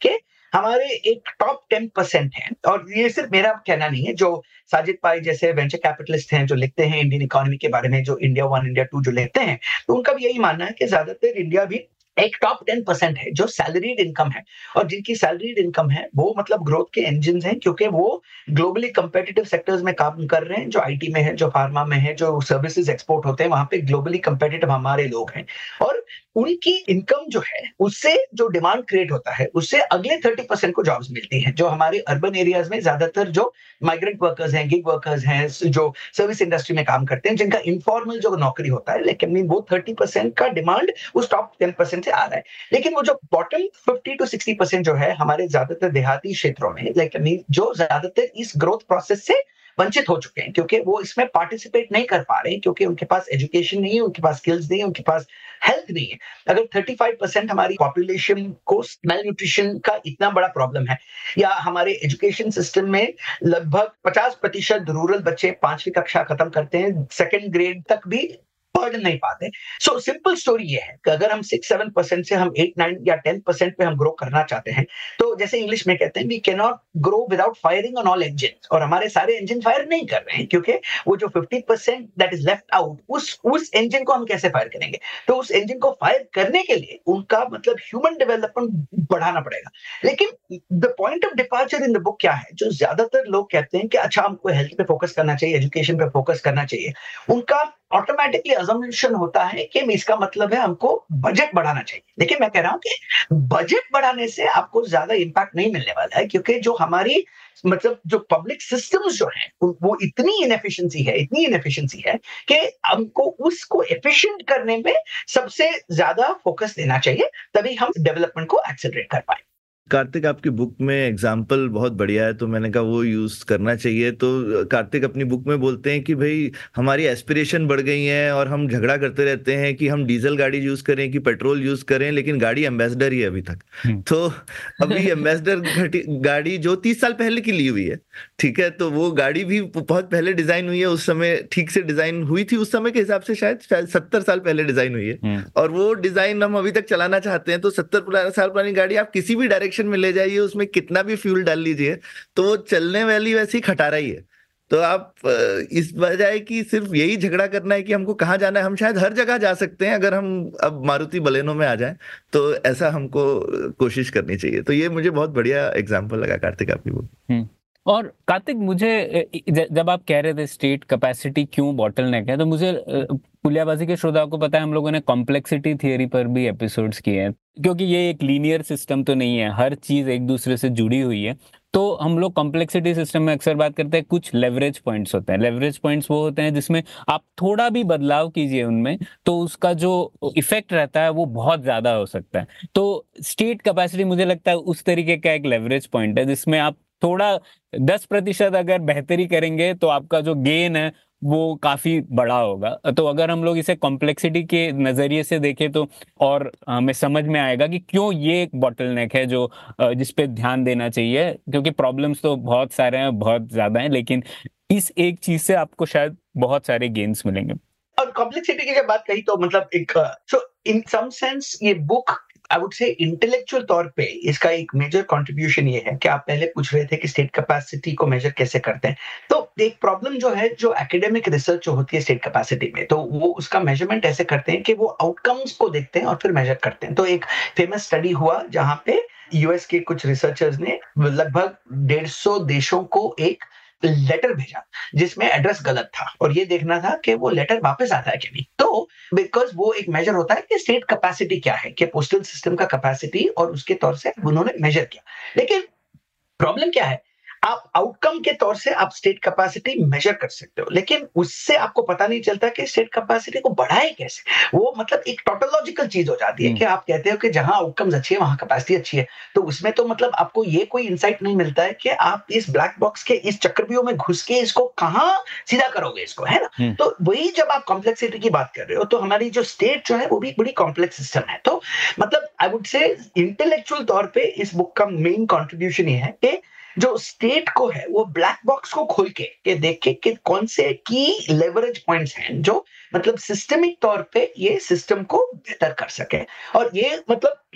हमारे एक टॉप टेन परसेंट है, और ये सिर्फ मेरा कहना नहीं है, जो साजिद पाई जैसे वेंचर कैपिटलिस्ट हैं जो लिखते हैं इंडियन इकोनॉमी के बारे में, जो इंडिया वन इंडिया टू जो लिखते हैं, तो उनका भी यही मानना है कि ज्यादातर इंडिया भी एक टॉप टेन परसेंट है जो सैलरीड इनकम है, और जिनकी सैलरीड इनकम है वो मतलब ग्रोथ के इंजन हैं, क्योंकि वो ग्लोबली कंपेटिटिव सेक्टर्स में काम कर रहे हैं, जो आईटी में है, जो फार्मा में है, जो सर्विसेज एक्सपोर्ट होते हैं, वहां पे ग्लोबली कंपेटिटिव हमारे लोग हैं, और उनकी इनकम जो है उससे जो डिमांड क्रिएट होता है उससे अगले थर्टी परसेंट को जॉब्स मिलती हैं, जो हमारे अर्बन एरियाज में ज्यादातर जो माइग्रेंट वर्कर्स हैं, गिग वर्कर्स हैं, जो सर्विस इंडस्ट्री में काम करते हैं, जिनका इनफॉर्मल जो नौकरी होता है, लेकिन वो थर्टी परसेंट का डिमांड उस टॉप टेन परसेंट से आ रहा है। लेकिन वो जो bottom fifty to sixty percent जो है हमारे ज्यादातर देहाती क्षेत्रों में, लेकिन जो ज्यादातर इस ग्रोथ प्रोसेस से वंचित हो चुके हैं, क्योंकि वो इसमें पार्टिसिपेट नहीं कर पा रहे हैं, क्योंकि उनके पास एजुकेशन नहीं है, उनके पास स्किल्स नहीं है, उनके पास हेल्थ नहीं है। अगर थर्टी फाइव परसेंट हमारी पॉपुलेशन को मेल न्यूट्रिशन का इतना बड़ा प्रॉब्लम है, या हमारे एजुकेशन सिस्टम में लगभग पचास प्रतिशत रूरल बच्चे पांचवी कक्षा खत्म करते हैं, सेकेंड ग्रेड तक भी पढ़ नहीं पाते। सो सिंपल स्टोरी ये है कि अगर हम सिक्स सेवन परसेंट से हम एट नाइन या टेन परसेंट पे हम ग्रो करना चाहते हैं, तो जैसे इंग्लिश में कहते हैं we can not grow without firing on all engine, और हमारे सारे इंजन फायर नहीं कर रहे हैं, क्योंकि वो जो fifty percent that is left out, उस उस इंजन को हम कैसे फायर करेंगे? तो उस इंजन को फायर करने के लिए उनका मतलब ह्यूमन डेवलपमेंट बढ़ाना पड़ेगा। लेकिन the point of departure in the book क्या है, जो ज्यादातर लोग कहते हैं कि अच्छा हमको हेल्थ पे फोकस करना चाहिए, एजुकेशन पे फोकस करना चाहिए, उनका ऑटोमेटिकली अजम्पशन होता है कि इसका मतलब है हमको बजट बढ़ाना चाहिए। लेकिन मैं कह रहा हूं कि बजट बढ़ाने से आपको ज्यादा इंपैक्ट नहीं मिलने वाला है, क्योंकि जो हमारी मतलब जो पब्लिक सिस्टम्स जो हैं वो इतनी इनएफिशिएंसी है इतनी इनएफिशिएंसी है कि हमको उसको एफिशिएंट करने में सबसे ज्यादा फोकस देना चाहिए, तभी हम डेवलपमेंट को एक्सेलरेट कर पाए। कार्तिक, आपकी बुक में एग्जाम्पल बहुत बढ़िया है, तो मैंने कहा वो यूज करना चाहिए। तो कार्तिक अपनी बुक में बोलते हैं कि भाई हमारी एस्पिरेशन बढ़ गई है और हम झगड़ा करते रहते हैं कि हम डीजल गाड़ी यूज करें कि पेट्रोल यूज करें, लेकिन गाड़ी एम्बेसडर ही है अभी तक। तो अभी एम्बेसडर गाड़ी जो तीस साल पहले की ली हुई है, ठीक है, तो वो गाड़ी भी बहुत पहले डिजाइन हुई है, उस समय ठीक से डिजाइन हुई थी, उस समय के हिसाब से शायद शायद सत्तर साल पहले डिजाइन हुई है, और वो डिजाइन हम अभी तक चलाना चाहते हैं। तो सत्तर साल पुरानी गाड़ी आप किसी भी डायरेक्शन में ले जाइए, उसमें कितना भी फ्यूल डाल लीजिए, तो वो चलने वाली वैसी खटारा ही है। तो आप इस बजाय कि सिर्फ यही झगड़ा करना है कि हमको कहाँ जाना है, हम शायद हर जगह जा सकते हैं अगर हम अब मारुति बलेनो में आ जाएं, तो ऐसा हमको कोशिश करनी चाहिए। तो ये मुझे बहुत बढ़िया एग्जांपल लगा कार्तिक आपकी बुक। और कार्तिक, मुझे जब आप कह रहे थे स्टेट कैपेसिटी क्यों बॉटलनेक है, तो मुझे पुलियाबाजी के श्रोताओं को पता है हम लोगों ने कॉम्प्लेक्सिटी थियरी पर भी एपिसोड्स किए हैं, क्योंकि ये एक लीनियर सिस्टम तो नहीं है, हर चीज एक दूसरे से जुड़ी हुई है। तो हम लोग कॉम्प्लेक्सिटी सिस्टम में अक्सर बात करते हैं कुछ लेवरेज पॉइंट्स होते हैं। लेवरेज पॉइंट्स वो होते हैं जिसमें आप थोड़ा भी बदलाव कीजिए उनमें, तो उसका जो इफेक्ट रहता है वो बहुत ज्यादा हो सकता है। तो स्टेट कैपेसिटी मुझे लगता है उस तरीके का एक लेवरेज पॉइंट है, जिसमें आप थोड़ा दस प्रतिशत अगर बेहतरी करेंगे तो आपका जो गेन है वो काफी बड़ा होगा। तो अगर हम लोग इसे कॉम्प्लेक्सिटी के नजरिए से देखें तो और हमें समझ में आएगा कि क्यों ये एक बॉटलनेक है जो जिस पे ध्यान देना चाहिए, क्योंकि प्रॉब्लम्स तो बहुत सारे हैं, बहुत ज्यादा हैं, लेकिन इस एक चीज से आपको शायद बहुत सारे गेन्स मिलेंगे। और कॉम्प्लेक्सिटी की जब बात कही तो मतलब एक सो इन सम सेंस ये book I would say intellectual तौर पे इसका एक मेजर कंट्रीब्यूशन ये है कि आप पहले पूछ रहे थे कि स्टेट कैपेसिटी को मेजर कैसे करते हैं। तो एक प्रॉब्लम जो है जो एकेडमिक रिसर्च जो होती है स्टेट कैपेसिटी में, तो वो उसका मेजरमेंट ऐसे करते हैं कि वो आउटकम्स को देखते हैं और फिर मेजर करते हैं। तो एक फेमस स्टडी हुआ जहां पे यूएस के कुछ रिसर्चर्स ने लगभग डेढ़ सौ देशों को एक लेटर भेजा जिसमें एड्रेस गलत था, और ये देखना था कि वो लेटर वापस आता है कि नहीं। तो बिकॉज वो एक मेजर होता है कि स्टेट कैपेसिटी क्या है, कि पोस्टल सिस्टम का कैपेसिटी, और उसके तौर से उन्होंने मेजर किया। लेकिन प्रॉब्लम क्या है, आप आउटकम के तौर से आप स्टेट कैपेसिटी मेजर कर सकते हो, लेकिन उससे आपको पता नहीं चलता कि स्टेट कैपेसिटी को बढ़ाए कैसे। वो मतलब एक टोटोलॉजिकल चीज हो जाती है कि आप कहते हो कि जहां आउटकम्स अच्छी है वहां कैपेसिटी अच्छी है, तो उसमें तो मतलब आपको ये कोई इंसाइट नहीं मिलता है कि आप इस ब्लैक बॉक्स के इस चक्रव्यूह में घुस के इसको कहां सीधा करोगे इसको, है ना। तो वही जब आप कॉम्प्लेक्सिटी की बात कर रहे हो, तो हमारी जो स्टेट जो है वो भी बड़ी कॉम्प्लेक्स सिस्टम है। तो मतलब आई वुड से इंटेलेक्चुअल तौर पे इस बुक का मेन कॉन्ट्रीब्यूशन ये है कि जो स्टेट को है वो ब्लैक बॉक्स को खोल के के देखे कि कौन से की लेवरेज पॉइंट्स हैं जो मतलब सिस्टमिक तौर पे ये सिस्टम को बेहतर कर सके। और ये मतलब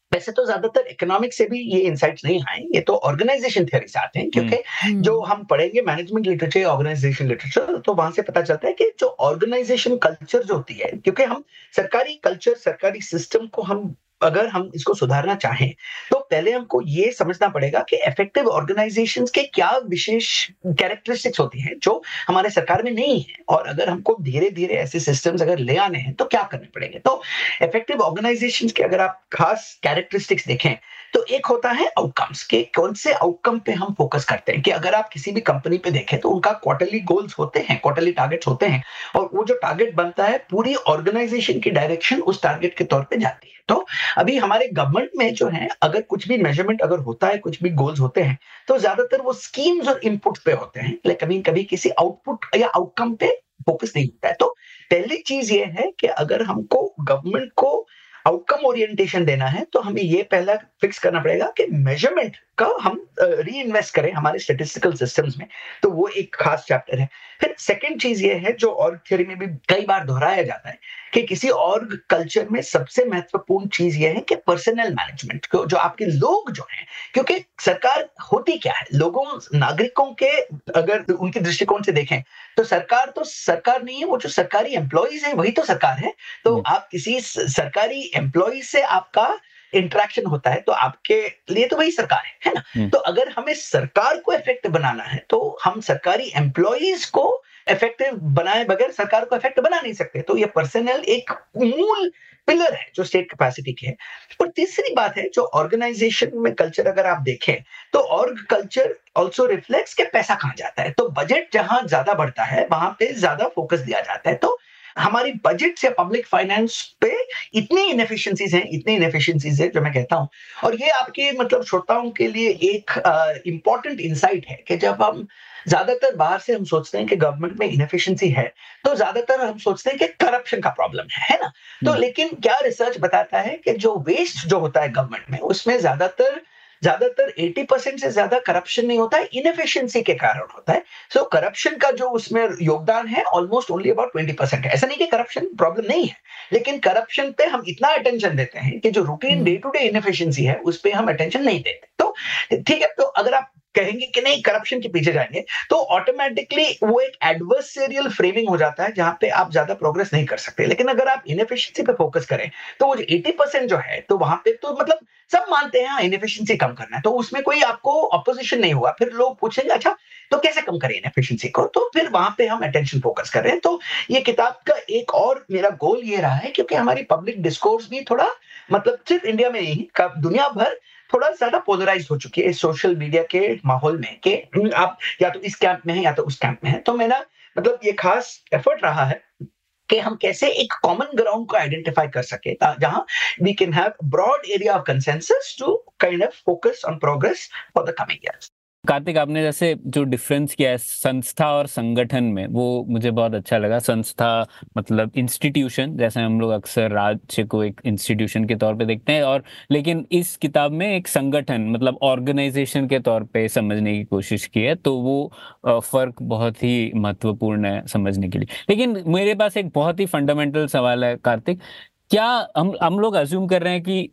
वैसे तो ज्यादातर इकोनॉमिक्स से भी ये इंसाइट्स नहीं आए, ये तो ऑर्गेनाइजेशन थ्योरी से आते हैं, क्योंकि जो हम पढ़ेंगे मैनेजमेंट लिटरेचर, ऑर्गेनाइजेशन लिटरेचर, तो वहां से पता चलता है कि जो ऑर्गेनाइजेशन कल्चर जो होती है, क्योंकि हम सरकारी कल्चर, सरकारी सिस्टम को हम अगर हम इसको सुधारना चाहें तो पहले हमको ये समझना पड़ेगा कि इफेक्टिव ऑर्गेनाइजेशंस के क्या विशेष कैरेक्टरिस्टिक्स होती हैं जो हमारे सरकार में नहीं है, और अगर हमको धीरे धीरे ऐसे सिस्टम्स अगर ले आने हैं तो क्या करने पड़ेंगे। तो इफेक्टिव ऑर्गेनाइजेशंस के अगर आप खास कैरेक्टरिस्टिक्स देखें तो एक होता है आउटकम्स के, कौन से आउटकम पे हम फोकस करते हैं, कि अगर आप किसी भी कंपनी पे देखें तो उनका क्वार्टरली गोल्स होते हैं, क्वार्टरली टारगेट्स होते हैं, और वो जो टारगेट बनता है पूरी ऑर्गेनाइजेशन की डायरेक्शन उस टारगेट के तौर पे जाती है। तो अभी हमारे गवर्नमेंट में जो है अगर कुछ भी मेजरमेंट अगर होता है, कुछ भी गोल्स होते हैं, तो ज्यादातर वो स्कीम्स और इनपुट पे होते हैं, लेकिन कभी कभी किसी आउटपुट या आउटकम पे फोकस नहीं होता है। तो पहली चीज ये है कि अगर हमको गवर्नमेंट को आउटकम ओरिएंटेशन देना है तो हमें ये पहला फिक्स करना पड़ेगा कि मेजरमेंट का हम री इन्वेस्ट करें हमारे स्टैटिस्टिकल सिस्टम्स में, तो वो एक खास चैप्टर है। फिर सेकंड चीज ये है जो ऑर्ग थ्योरी में भी कई बार दोहराया जाता है कि किसी ऑर्ग कल्चर में सबसे महत्वपूर्ण चीज ये है कि पर्सनल मैनेजमेंट, जो आपके लोग जो हैं, क्योंकि सरकार होती क्या है, लोगों नागरिकों के अगर उनके दृष्टिकोण से देखें तो सरकार तो सरकार नहीं है, वो जो सरकारी एम्प्लॉइज है वही तो सरकार है। तो आप किसी सरकारी एम्प्लॉय से आपका इंटरेक्शन होता है तो आपके लिए तो वही सरकार है, है ना। तो अगर हमें सरकार को इफेक्टिव बनाना है तो हम सरकारी एम्प्लॉइज को इफेक्टिव बनाए बगैर सरकार को इफेक्टिव बना नहीं सकते। तो ये पर्सनल एक मूल पिलर है जो स्टेट कैपेसिटी की है। और तीसरी बात है जो ऑर्गेनाइजेशन में कल्चर अगर आप देखें तो ऑर्ग कल्चर ऑल्सो रिफ्लेक्ट्स के पैसा कहाँ जाता है। तो बजट जहां ज्यादा बढ़ता है वहां पे ज्यादा फोकस दिया जाता है। तो हमारी बजट से पब्लिक फाइनेंस पे इतनी इनएफिशिएंसीज हैं, इतनी इनएफिशिएंसीज है जो मैं कहता हूं। और ये आपके मतलब श्रोताओं के लिए एक इंपॉर्टेंट इनसाइट है कि जब हम ज्यादातर बाहर से हम सोचते हैं कि गवर्नमेंट में इनएफिशिएंसी है तो ज्यादातर हम सोचते हैं कि करप्शन का प्रॉब्लम है, है ना। तो लेकिन क्या रिसर्च बताता है कि जो वेस्ट जो होता है गवर्नमेंट में उसमें ज्यादातर ज्यादातर अस्सी परसेंट से ज्यादा करप्शन नहीं होता है, इनएफिशिएंसी के कारण होता है। सो so, करप्शन का जो उसमें योगदान है ऑलमोस्ट ओनली अबाउट बीस परसेंट है। ऐसा नहीं कि करप्शन प्रॉब्लम नहीं है, लेकिन करप्शन पे हम इतना अटेंशन देते हैं कि जो routine day to day inefficiency है उस पे हम अटेंशन नहीं देते। तो ठीक है, तो अगर आप कहेंगे कि नहीं करप्शन के पीछे जाएंगे तो ऑटोमेटिकली वो एक एडवर्सेरियल फ्रेमिंग हो जाता है जहां पे आप ज्यादा प्रोग्रेस नहीं कर सकते। लेकिन अगर आप इनएफिशिएंसी पे फोकस करें तो वो जो अस्सी परसेंट जो है तो वहां पे तो मतलब सब मानते हैं इनएफिशिएंसी कम करना है, तो उसमें कोई आपको अपोजिशन नहीं हुआ। फिर लोग पूछेंगे अच्छा तो कैसे कम करें इनएफिशिएंसी को, तो फिर वहां पे हम अटेंशन फोकस कर रहे हैं। तो ये किताब का एक और मेरा गोल ये रहा है क्योंकि हमारी पब्लिक डिस्कोर्स भी थोड़ा मतलब सिर्फ इंडिया में ही दुनिया भर थोड़ा ज्यादा पोलराइज हो चुकी है सोशल मीडिया के माहौल में कि आप या तो इस कैंप में हैं या तो उस कैंप में हैं। तो मेरा मतलब ये खास एफर्ट रहा है कि हम कैसे एक कॉमन ग्राउंड को आइडेंटिफाई कर सके जहां we can have broad area of consensus to kind of focus on progress for the coming years. Kartik, आपने जैसे जो डिफरेंस किया है संस्था और संगठन में, वो मुझे बहुत अच्छा लगा। संस्था मतलब इंस्टीट्यूशन, जैसे हम लोग अक्सर राज्य को एक इंस्टीट्यूशन के तौर पे देखते हैं, और लेकिन इस किताब में एक संगठन मतलब ऑर्गेनाइजेशन के तौर पे समझने की कोशिश की है, तो वो फर्क बहुत ही महत्वपूर्ण है समझने के लिए। लेकिन मेरे पास एक बहुत ही फंडामेंटल सवाल है कार्तिक, क्या हम हम लोग अज्यूम कर रहे हैं कि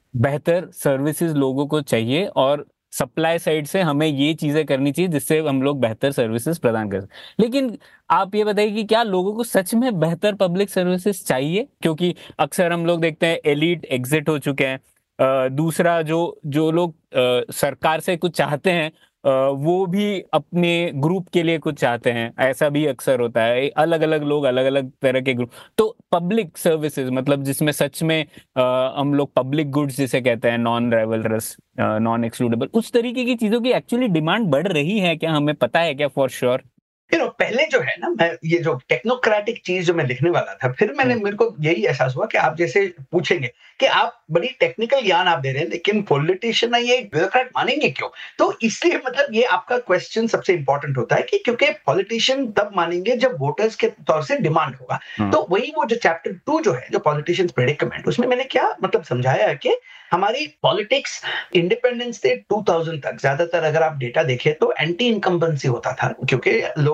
बेहतर सर्विसेज लोगों को चाहिए और सप्लाई साइड से हमें ये चीजें करनी चाहिए जिससे हम लोग बेहतर सर्विसेज प्रदान कर सकें। लेकिन आप ये बताइए कि क्या लोगों को सच में बेहतर पब्लिक सर्विसेज चाहिए? क्योंकि अक्सर हम लोग देखते हैं एलीट एग्जिट हो चुके हैं। दूसरा, जो जो लोग सरकार से कुछ चाहते हैं वो भी अपने ग्रुप के लिए कुछ चाहते हैं, ऐसा भी अक्सर होता है। अलग अलग लोग अलग अलग तरह के ग्रुप। तो पब्लिक सर्विसेज मतलब जिसमें सच में आ, हम लोग पब्लिक गुड्स जिसे कहते हैं, नॉन राइवलरस, नॉन एक्सक्लूडेबल, उस तरीके की चीजों की एक्चुअली डिमांड बढ़ रही है क्या? हमें पता है क्या फॉर श्योर? You know, पहले जो है ना, मैं ये जो टेक्नोक्रेटिक चीज जो मैं लिखने वाला था, फिर मैंने मेरे को यही एहसास हुआ कि आप जैसे पूछेंगे कि आप बड़ी टेक्निकल ज्ञान आप दे रहे हैं लेकिन पॉलिटिशियन ये ब्यूरोक्रेट मानेंगे क्यों? तो इसलिए मतलब ये आपका क्वेश्चन सबसे इंपॉर्टेंट होता है कि क्योंकि पॉलिटिशियन तब मानेंगे जब वोटर्स के तौर से डिमांड होगा। तो वही वो जो चैप्टर टू जो है जो पॉलिटिशियंस प्रेडिकमेंट, उसमें मैंने क्या मतलब समझाया है कि हमारी पॉलिटिक्स इंडिपेंडेंस से दो हज़ार तक ज्यादातर अगर आप डेटा देखें तो एंटी इनकम्बेंसी होता था, क्योंकि लोग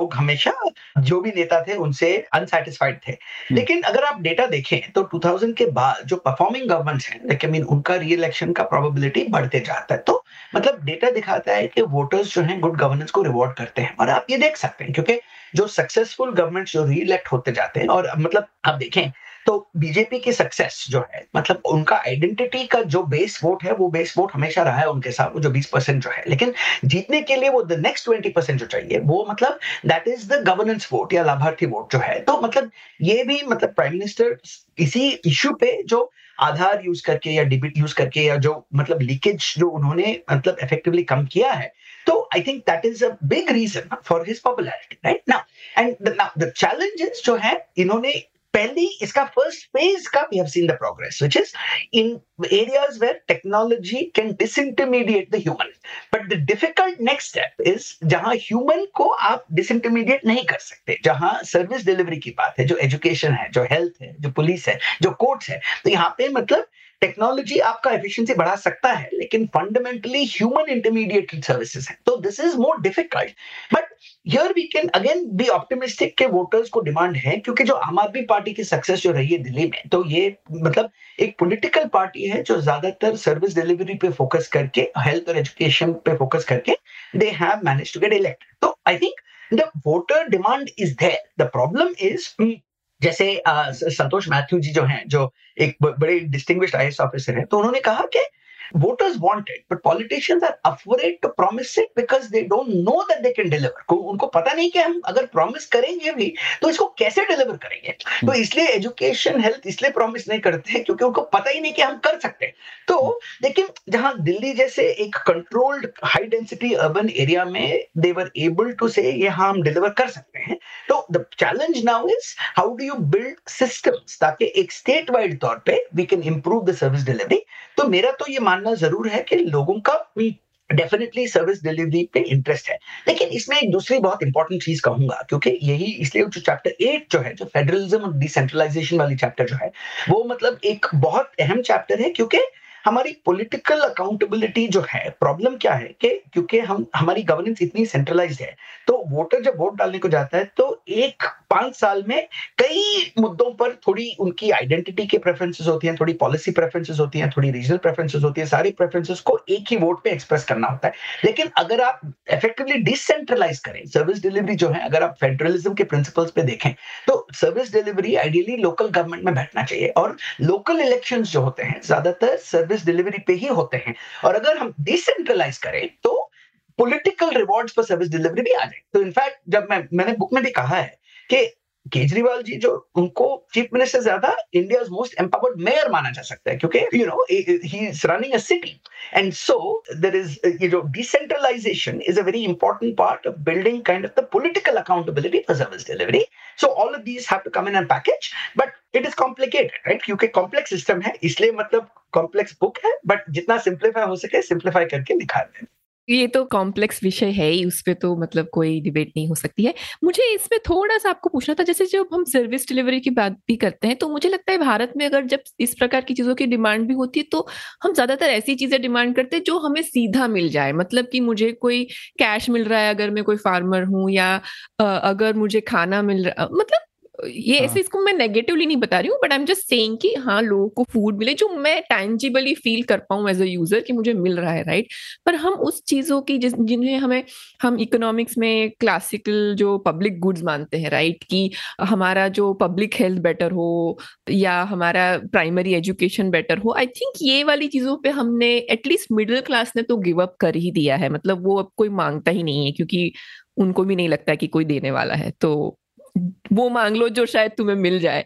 लोग हमेशा जो भी नेता थे उनसे अनसैटिस्फाइड थे। लेकिन अगर आप डेटा देखें तो दो हज़ार के बाद जो परफॉर्मिंग गवर्नमेंट्स हैं, लाइक आई मीन उनका री इलेक्शन का प्रोबेबिलिटी बढ़ते जाता है। तो मतलब डेटा दिखाता है कि वोटर्स जो हैं गुड गवर्नेंस को रिवॉर्ड करते हैं, और आप ये देख सकते हैं क्योंकि जो सक्सेसफुल गवर्नमेंट जो री इलेक्ट होते जाते हैं, और मतलब आप देखें तो बीजेपी की सक्सेस जो है, मतलब उनका आइडेंटिटी का जो बेस वोट है वो बेस वोट हमेशा रहा है उनके साथ, वो जो बीस परसेंट जो है, लेकिन जीतने के लिए वो द नेक्स्ट बीस परसेंट जो चाहिए वो मतलब that is the governance vote या लाभार्थी वोट जो है। तो मतलब ये भी मतलब प्राइम मिनिस्टर इसी इश्यू पे जो आधार यूज करके या डिबिट यूज करके या जो मतलब लीकेज जो उन्होंने मतलब इफेक्टिवली कम किया है, तो I think that is a big reason for his popularity right now. And now the challenges जो है, इन्होंने पहली इसका फर्स्ट फेज का we have seen the progress which is in areas where technology can disintermediate the human, but the difficult next step is जहां human को आप डिसइंटरमीडिएट नहीं कर सकते, जहां सर्विस डिलीवरी की बात है, जो एजुकेशन है, जो हेल्थ है, जो पुलिस है, जो कोर्ट्स है, तो यहाँ पे मतलब टेक्नोलॉजी आपका एफिशिएंसी बढ़ा सकता है, लेकिन फंडामेंटली ह्यूमन इंटरमीडिएटेड सर्विसेज हैं, तो this is more difficult. But here we can again be optimistic के वोटर्स को डिमांड है, क्योंकि जो आम आदमी पार्टी की सक्सेस जो रही है दिल्ली में, तो ये मतलब एक पॉलिटिकल पार्टी है जो ज्यादातर सर्विस डिलीवरी पे फोकस करके, हेल्थ और एजुकेशन पे फोकस करके they have managed to get elected. तो I think the voter demand is there. The problem is जैसे uh, संतोष मैथ्यू जी जो हैं, जो एक बड़े डिस्टिंग्विश्ड आईएएस ऑफिसर हैं, तो उन्होंने कहा कि voters want it but politicians are afraid to promise it because they don't know that they can deliver. उनको पता नहीं कि हम अगर प्रॉमिस करेंगे भी तो इसको कैसे डिलीवर करेंगे, तो इसलिए एजुकेशन हेल्थ इसलिए प्रॉमिस नहीं करते हैं क्योंकि उनको पता ही नहीं कि हम कर सकते हैं। तो लेकिन जहां दिल्ली जैसे एक controlled high density urban area में दे वर एबल टू से ये हम डिलीवर कर सकते हैं। तो the challenge now is how do you build systems ताकि एक स्टेट वाइड तौर पे we can improve the service delivery. तो मेरा तो ये मानना जरूर है कि लोगों का डेफिनेटली सर्विस डिलीवरी पे इंटरेस्ट है, लेकिन इसमें एक दूसरी बहुत इंपॉर्टेंट चीज कहूंगा, क्योंकि यही इसलिए जो चैप्टर एट जो है, जो फेडरलिज्म और डिसेंट्रलाइजेशन वाली चैप्टर जो है, वो मतलब एक बहुत अहम चैप्टर है, क्योंकि हमारी पॉलिटिकल अकाउंटेबिलिटी जो है, प्रॉब्लम क्या है कि क्योंकि हम हमारी गवर्नेंस इतनी सेंट्रलाइज्ड है, तो वोटर जब वोट डालने को जाता है तो एक पांच साल में कई मुद्दों पर थोड़ी उनकी आइडेंटिटी के प्रेफरेंसेस होती हैं, थोड़ी पॉलिसी प्रेफरेंसेस होती हैं, थोड़ी रीजनल प्रेफरेंसेस होती हैं, सारी प्रेफरेंसेस को एक ही वोट पे एक्सप्रेस करना होता है। लेकिन अगर आप इफेक्टिवली डिसेंट्रलाइज करें सर्विस डिलीवरी जो है, अगर आप फेडरलिज्म के प्रिंसिपल्स पे देखें तो service delivery ideally local government में बैठना चाहिए, और लोकल इलेक्शंस जो होते हैं ज्यादातर सर्विस डिलीवरी पे ही होते हैं। और अगर हम डिसेंट्रलाइज करें तो पॉलिटिकल रिवॉर्ड्स पर सर्विस डिलीवरी भी आ जाए। तो इनफैक्ट जब मैं मैंने बुक में भी कहा है कि केजरीवाल जी जो उनको चीफ मिनिस्टर ज्यादा इंडियाज मोस्ट एम्पावर्ड मेयर माना जा सकता है, क्योंकि you know he is running a city, and so there is ये जो decentralisation is a very important part of building kind of the political accountability for service delivery. So all of these have to come in an package, but it is complicated right, क्योंकि complex system है, इसलिए मतलब complex book है, but जितना simplify हो सके simplify करके दिखा दें। ये तो कॉम्प्लेक्स विषय है ही, उस पे तो मतलब कोई डिबेट नहीं हो सकती है। मुझे इसमें थोड़ा सा आपको पूछना था, जैसे जब हम सर्विस डिलीवरी की बात भी करते हैं तो मुझे लगता है भारत में अगर जब इस प्रकार की चीजों की डिमांड भी होती है तो हम ज्यादातर ऐसी चीजें डिमांड करते हैं जो हमें सीधा मिल जाए, मतलब कि मुझे कोई कैश मिल रहा है अगर मैं कोई फार्मर हूँ, या अगर मुझे खाना मिल रहा, मतलब ये ऐसे इसको मैं नेगेटिवली नहीं बता रही हूँ, but I am just saying कि हाँ लोगों को फूड मिले जो मैं टैंजिबली फील कर पाऊँ एज अ यूजर कि मुझे मिल रहा है, राइट। पर हम उस चीजों की जिस जिन्हें हमें हम इकोनॉमिक्स में क्लासिकल जो पब्लिक गुड्स मानते हैं, राइट, कि हमारा जो पब्लिक हेल्थ बेटर हो या हमारा प्राइमरी एजुकेशन बेटर हो, आई थिंक ये वाली चीजों पे हमने एटलीस्ट मिडिल क्लास ने तो गिव अप कर ही दिया है, मतलब वो अब कोई मांगता ही नहीं है, क्योंकि उनको भी नहीं लगता कि कोई देने वाला है, तो वो मांग लो जो शायद तुम्हें मिल जाए।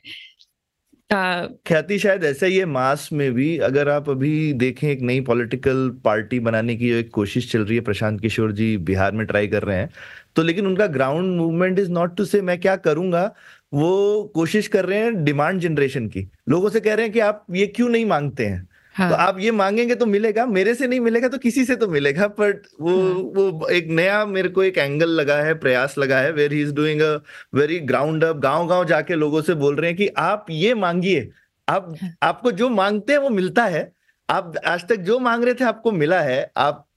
ख्याति शायद ऐसा ही है मास में भी। अगर आप अभी देखें एक नई पॉलिटिकल पार्टी बनाने की जो एक कोशिश चल रही है, प्रशांत किशोर जी बिहार में ट्राई कर रहे हैं, तो लेकिन उनका ground movement is not to say मैं क्या करूंगा, वो कोशिश कर रहे हैं डिमांड जनरेशन की। लोगों से कह रहे हैं कि आप ये क्यों नहीं मांगते हैं, हाँ। तो आप ये मांगेंगे तो मिलेगा, मेरे से नहीं मिलेगा तो किसी से तो मिलेगा। बट वो हाँ। वो एक नया मेरे को एक एंगल लगा है, प्रयास लगा है, where he is doing a very ground up, गांव गांव जाके लोगों से बोल रहे हैं कि आप ये मांगिए, आप हाँ। आपको जो मांगते हैं वो मिलता है, आप आज तक जो मांग रहे थे आपको मिला है, आप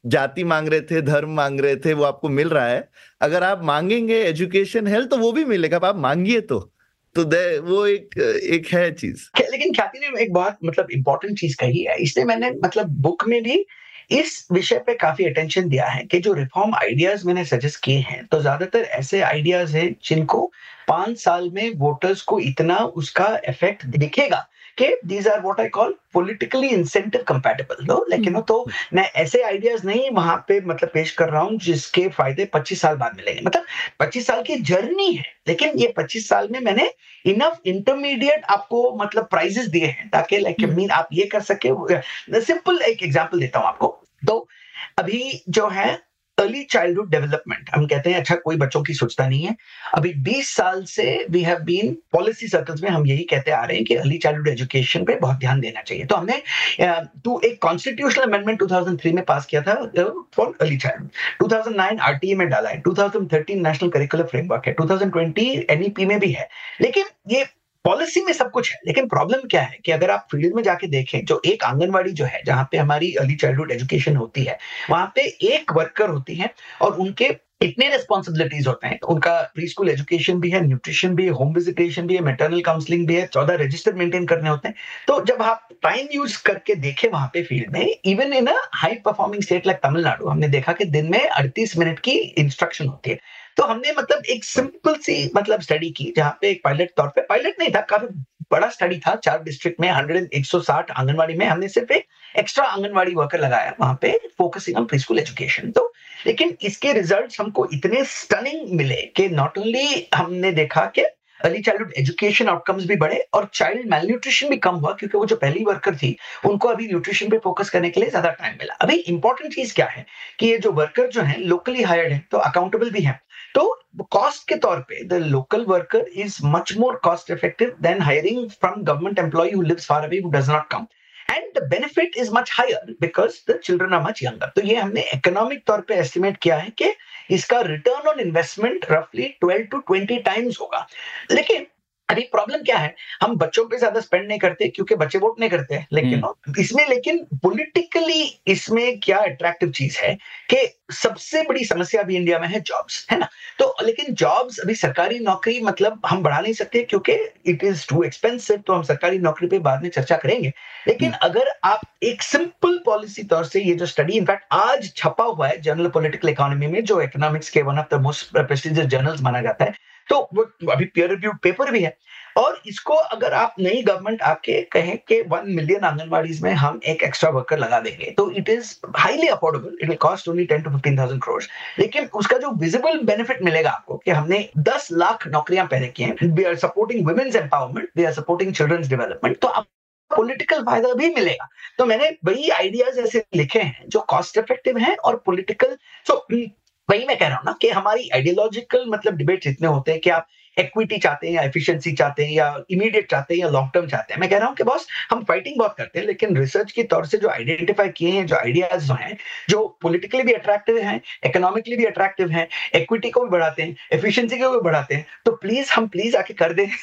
जाति मांग रहे थे, धर्म मांग रहे थे, वो आपको मिल रहा है। अगर आप मांगेंगे एजुकेशन, हेल्थ, तो वो भी मिलेगा, आप मांगिए तो तो दे, वो एक एक है चीज। लेकिन ख्याति ने एक बहुत मतलब इंपॉर्टेंट चीज कही है, इसलिए मैंने मतलब बुक में भी इस विषय पे काफी अटेंशन दिया है कि जो रिफॉर्म आइडियाज मैंने सजेस्ट किए हैं, तो ज्यादातर ऐसे आइडियाज हैं जिनको पांच साल में वोटर्स को इतना उसका इफेक्ट दिखेगा कि these are what I call politically incentive compatible, no लेकिन तो मैं ऐसे आइडियाज नहीं वहां पे मतलब पेश कर रहा हूँ जिसके फायदे पच्चीस साल बाद मिलेंगे। मतलब पच्चीस साल की जर्नी है, लेकिन ये पच्चीस साल में मैंने इनफ इंटरमीडिएट आपको मतलब प्राइजेस दिए हैं ताकि लाइक मीन आप ये कर सके। सिंपल एक एग्जांपल देता हूँ आपको। तो अभी जो है अर्ली चाइल्डहुड डेवलपमेंट, हम कहते हैं अच्छा कोई बच्चों की सोचता नहीं है। अभी बीस साल से we have been policy circles में हम यही कहते आ रहे हैं कि अर्ली चाइल्डहुड एजुकेशन पे बहुत ध्यान देना चाहिए। तो हमने तो एक कॉन्स्टिट्यूशनल अमेंडमेंट दो हज़ार तीन में पास किया था फॉर अर्ली चाइल्डहुड। दो हज़ार नौ आरटीए में डाला है, दो हज़ार तेरह नेशनल करिकुलर फ्रेमवर्क है, दो हज़ार बीस एनईपी में भी है। लेकिन ये पॉलिसी में सब कुछ है, लेकिन प्रॉब्लम क्या है कि अगर आप फील्ड में जाके देखें, जो एक आंगनवाड़ी जो है जहां पे हमारी अर्ली चाइल्डहुड एजुकेशन होती है, वहां पे एक वर्कर होती है और उनके इतने रिस्पॉन्सिबिलिटीज होते हैं। उनका प्री स्कूल एजुकेशन भी है, न्यूट्रिशन भी है, होम विजिटेशन भी है, मैटरनल काउंसलिंग भी है, चौदह रजिस्टर मेंटेन करने होते हैं। तो जब आप टाइम यूज करके देखें वहां पे फील्ड में, even in a high performing state like Tamil Nadu, हमने देखा कि दिन में अड़तीस मिनट की इंस्ट्रक्शन होती है। तो हमने मतलब एक सिंपल सी मतलब स्टडी की जहां पे एक पायलट तौर पे, पायलट नहीं था, काफी बड़ा स्टडी था, चार डिस्ट्रिक्ट में हंड्रेड एक सौ साठ आंगनवाड़ी में हमने सिर्फ एक एक्स्ट्रा आंगनवाड़ी वर्कर लगाया वहां पे, focusing on pre school education. तो लेकिन इसके रिजल्ट्स हमको इतने स्टनिंग मिले कि नॉट ओनली हमने देखा कि अर्ली चाइल्डहुड एजुकेशन आउटकम्स भी बढ़े और चाइल्ड मेल न्यूट्रिशन भी कम हुआ, क्योंकि वो जो पहली वर्कर थी उनको अभी न्यूट्रिशन पे फोकस करने के लिए ज्यादा टाइम मिला। अभी इंपॉर्टेंट चीज क्या है कि ये जो वर्कर जो है लोकली हायर्ड है, तो अकाउंटेबल भी है। तो कॉस्ट के तौर पे the local worker is much more cost effective than hiring from government employ who lives far away, who does not come, and the benefit is much higher because the children are much younger. तो ये हमने economic तौर पे estimate किया है कि इसका return on investment रफली ट्वेल्व टू ट्वेंटी टाइम्स होगा। लेकिन अभी प्रॉब्लम क्या है, हम बच्चों पे ज्यादा स्पेंड नहीं करते क्योंकि बच्चे वोट नहीं करते हैं। लेकिन इसमें लेकिन पॉलिटिकली इसमें क्या अट्रैक्टिव चीज है कि सबसे बड़ी समस्या अभी इंडिया में है जॉब्स, है ना। तो लेकिन जॉब्स अभी सरकारी नौकरी मतलब हम बढ़ा नहीं सकते क्योंकि इट इज टू एक्सपेंसिव, तो हम सरकारी नौकरी पे बाद में चर्चा करेंगे। लेकिन अगर आप एक सिंपल पॉलिसी तौर से ये जो स्टडी इनफैक्ट आज छपा हुआ है जर्नल पॉलिटिकल इकोनॉमी में, जो इकोनॉमिक्स के one of the most prestigious journals माना जाता है, तो वो अभी पीयर रिव्यूड पेपर भी है। और इसको अगर आप नई गवर्नमेंट आके कहें कि वन मिलियन आंगनवाड़ीज में हम एक एक्स्ट्रा वर्कर लगा देंगे, तो it is highly affordable, it will cost only ten to fifteen thousand crore. लेकिन उसका जो विजिबल बेनिफिट मिलेगा आपको कि हमने दस लाख नौकरियां पैदा की हैं, we are supporting women's empowerment, we are supporting children's development, तो आप पॉलिटिकल फायदा भी मिलेगा। तो मैंने वही आइडियाज ऐसे लिखे हैं जो कॉस्ट इफेक्टिव हैं और पॉलिटिकल। सो वही मैं कह रहा हूं ना कि हमारी आइडियोलॉजिकल मतलब डिबेट्स इतने होते हैं कि आप इक्विटी चाहते हैं या एफिशिएंसी चाहते हैं या इमीडिएट चाहते हैं या लॉन्ग टर्म चाहते हैं। मैं कह रहा हूं कि बॉस हम फाइटिंग बहुत करते हैं, लेकिन रिसर्च के तौर से जो आइडेंटिफाई किए हैं, जो आइडियाज जो हैं, जो पॉलिटिकली भी अट्रैक्टिव हैं, इकोनॉमिकली भी अट्रैक्टिव हैं, इक्विटी को भी बढ़ाते हैं, एफिशिएंसी को भी बढ़ाते हैं, तो प्लीज हम प्लीज आके कर दें।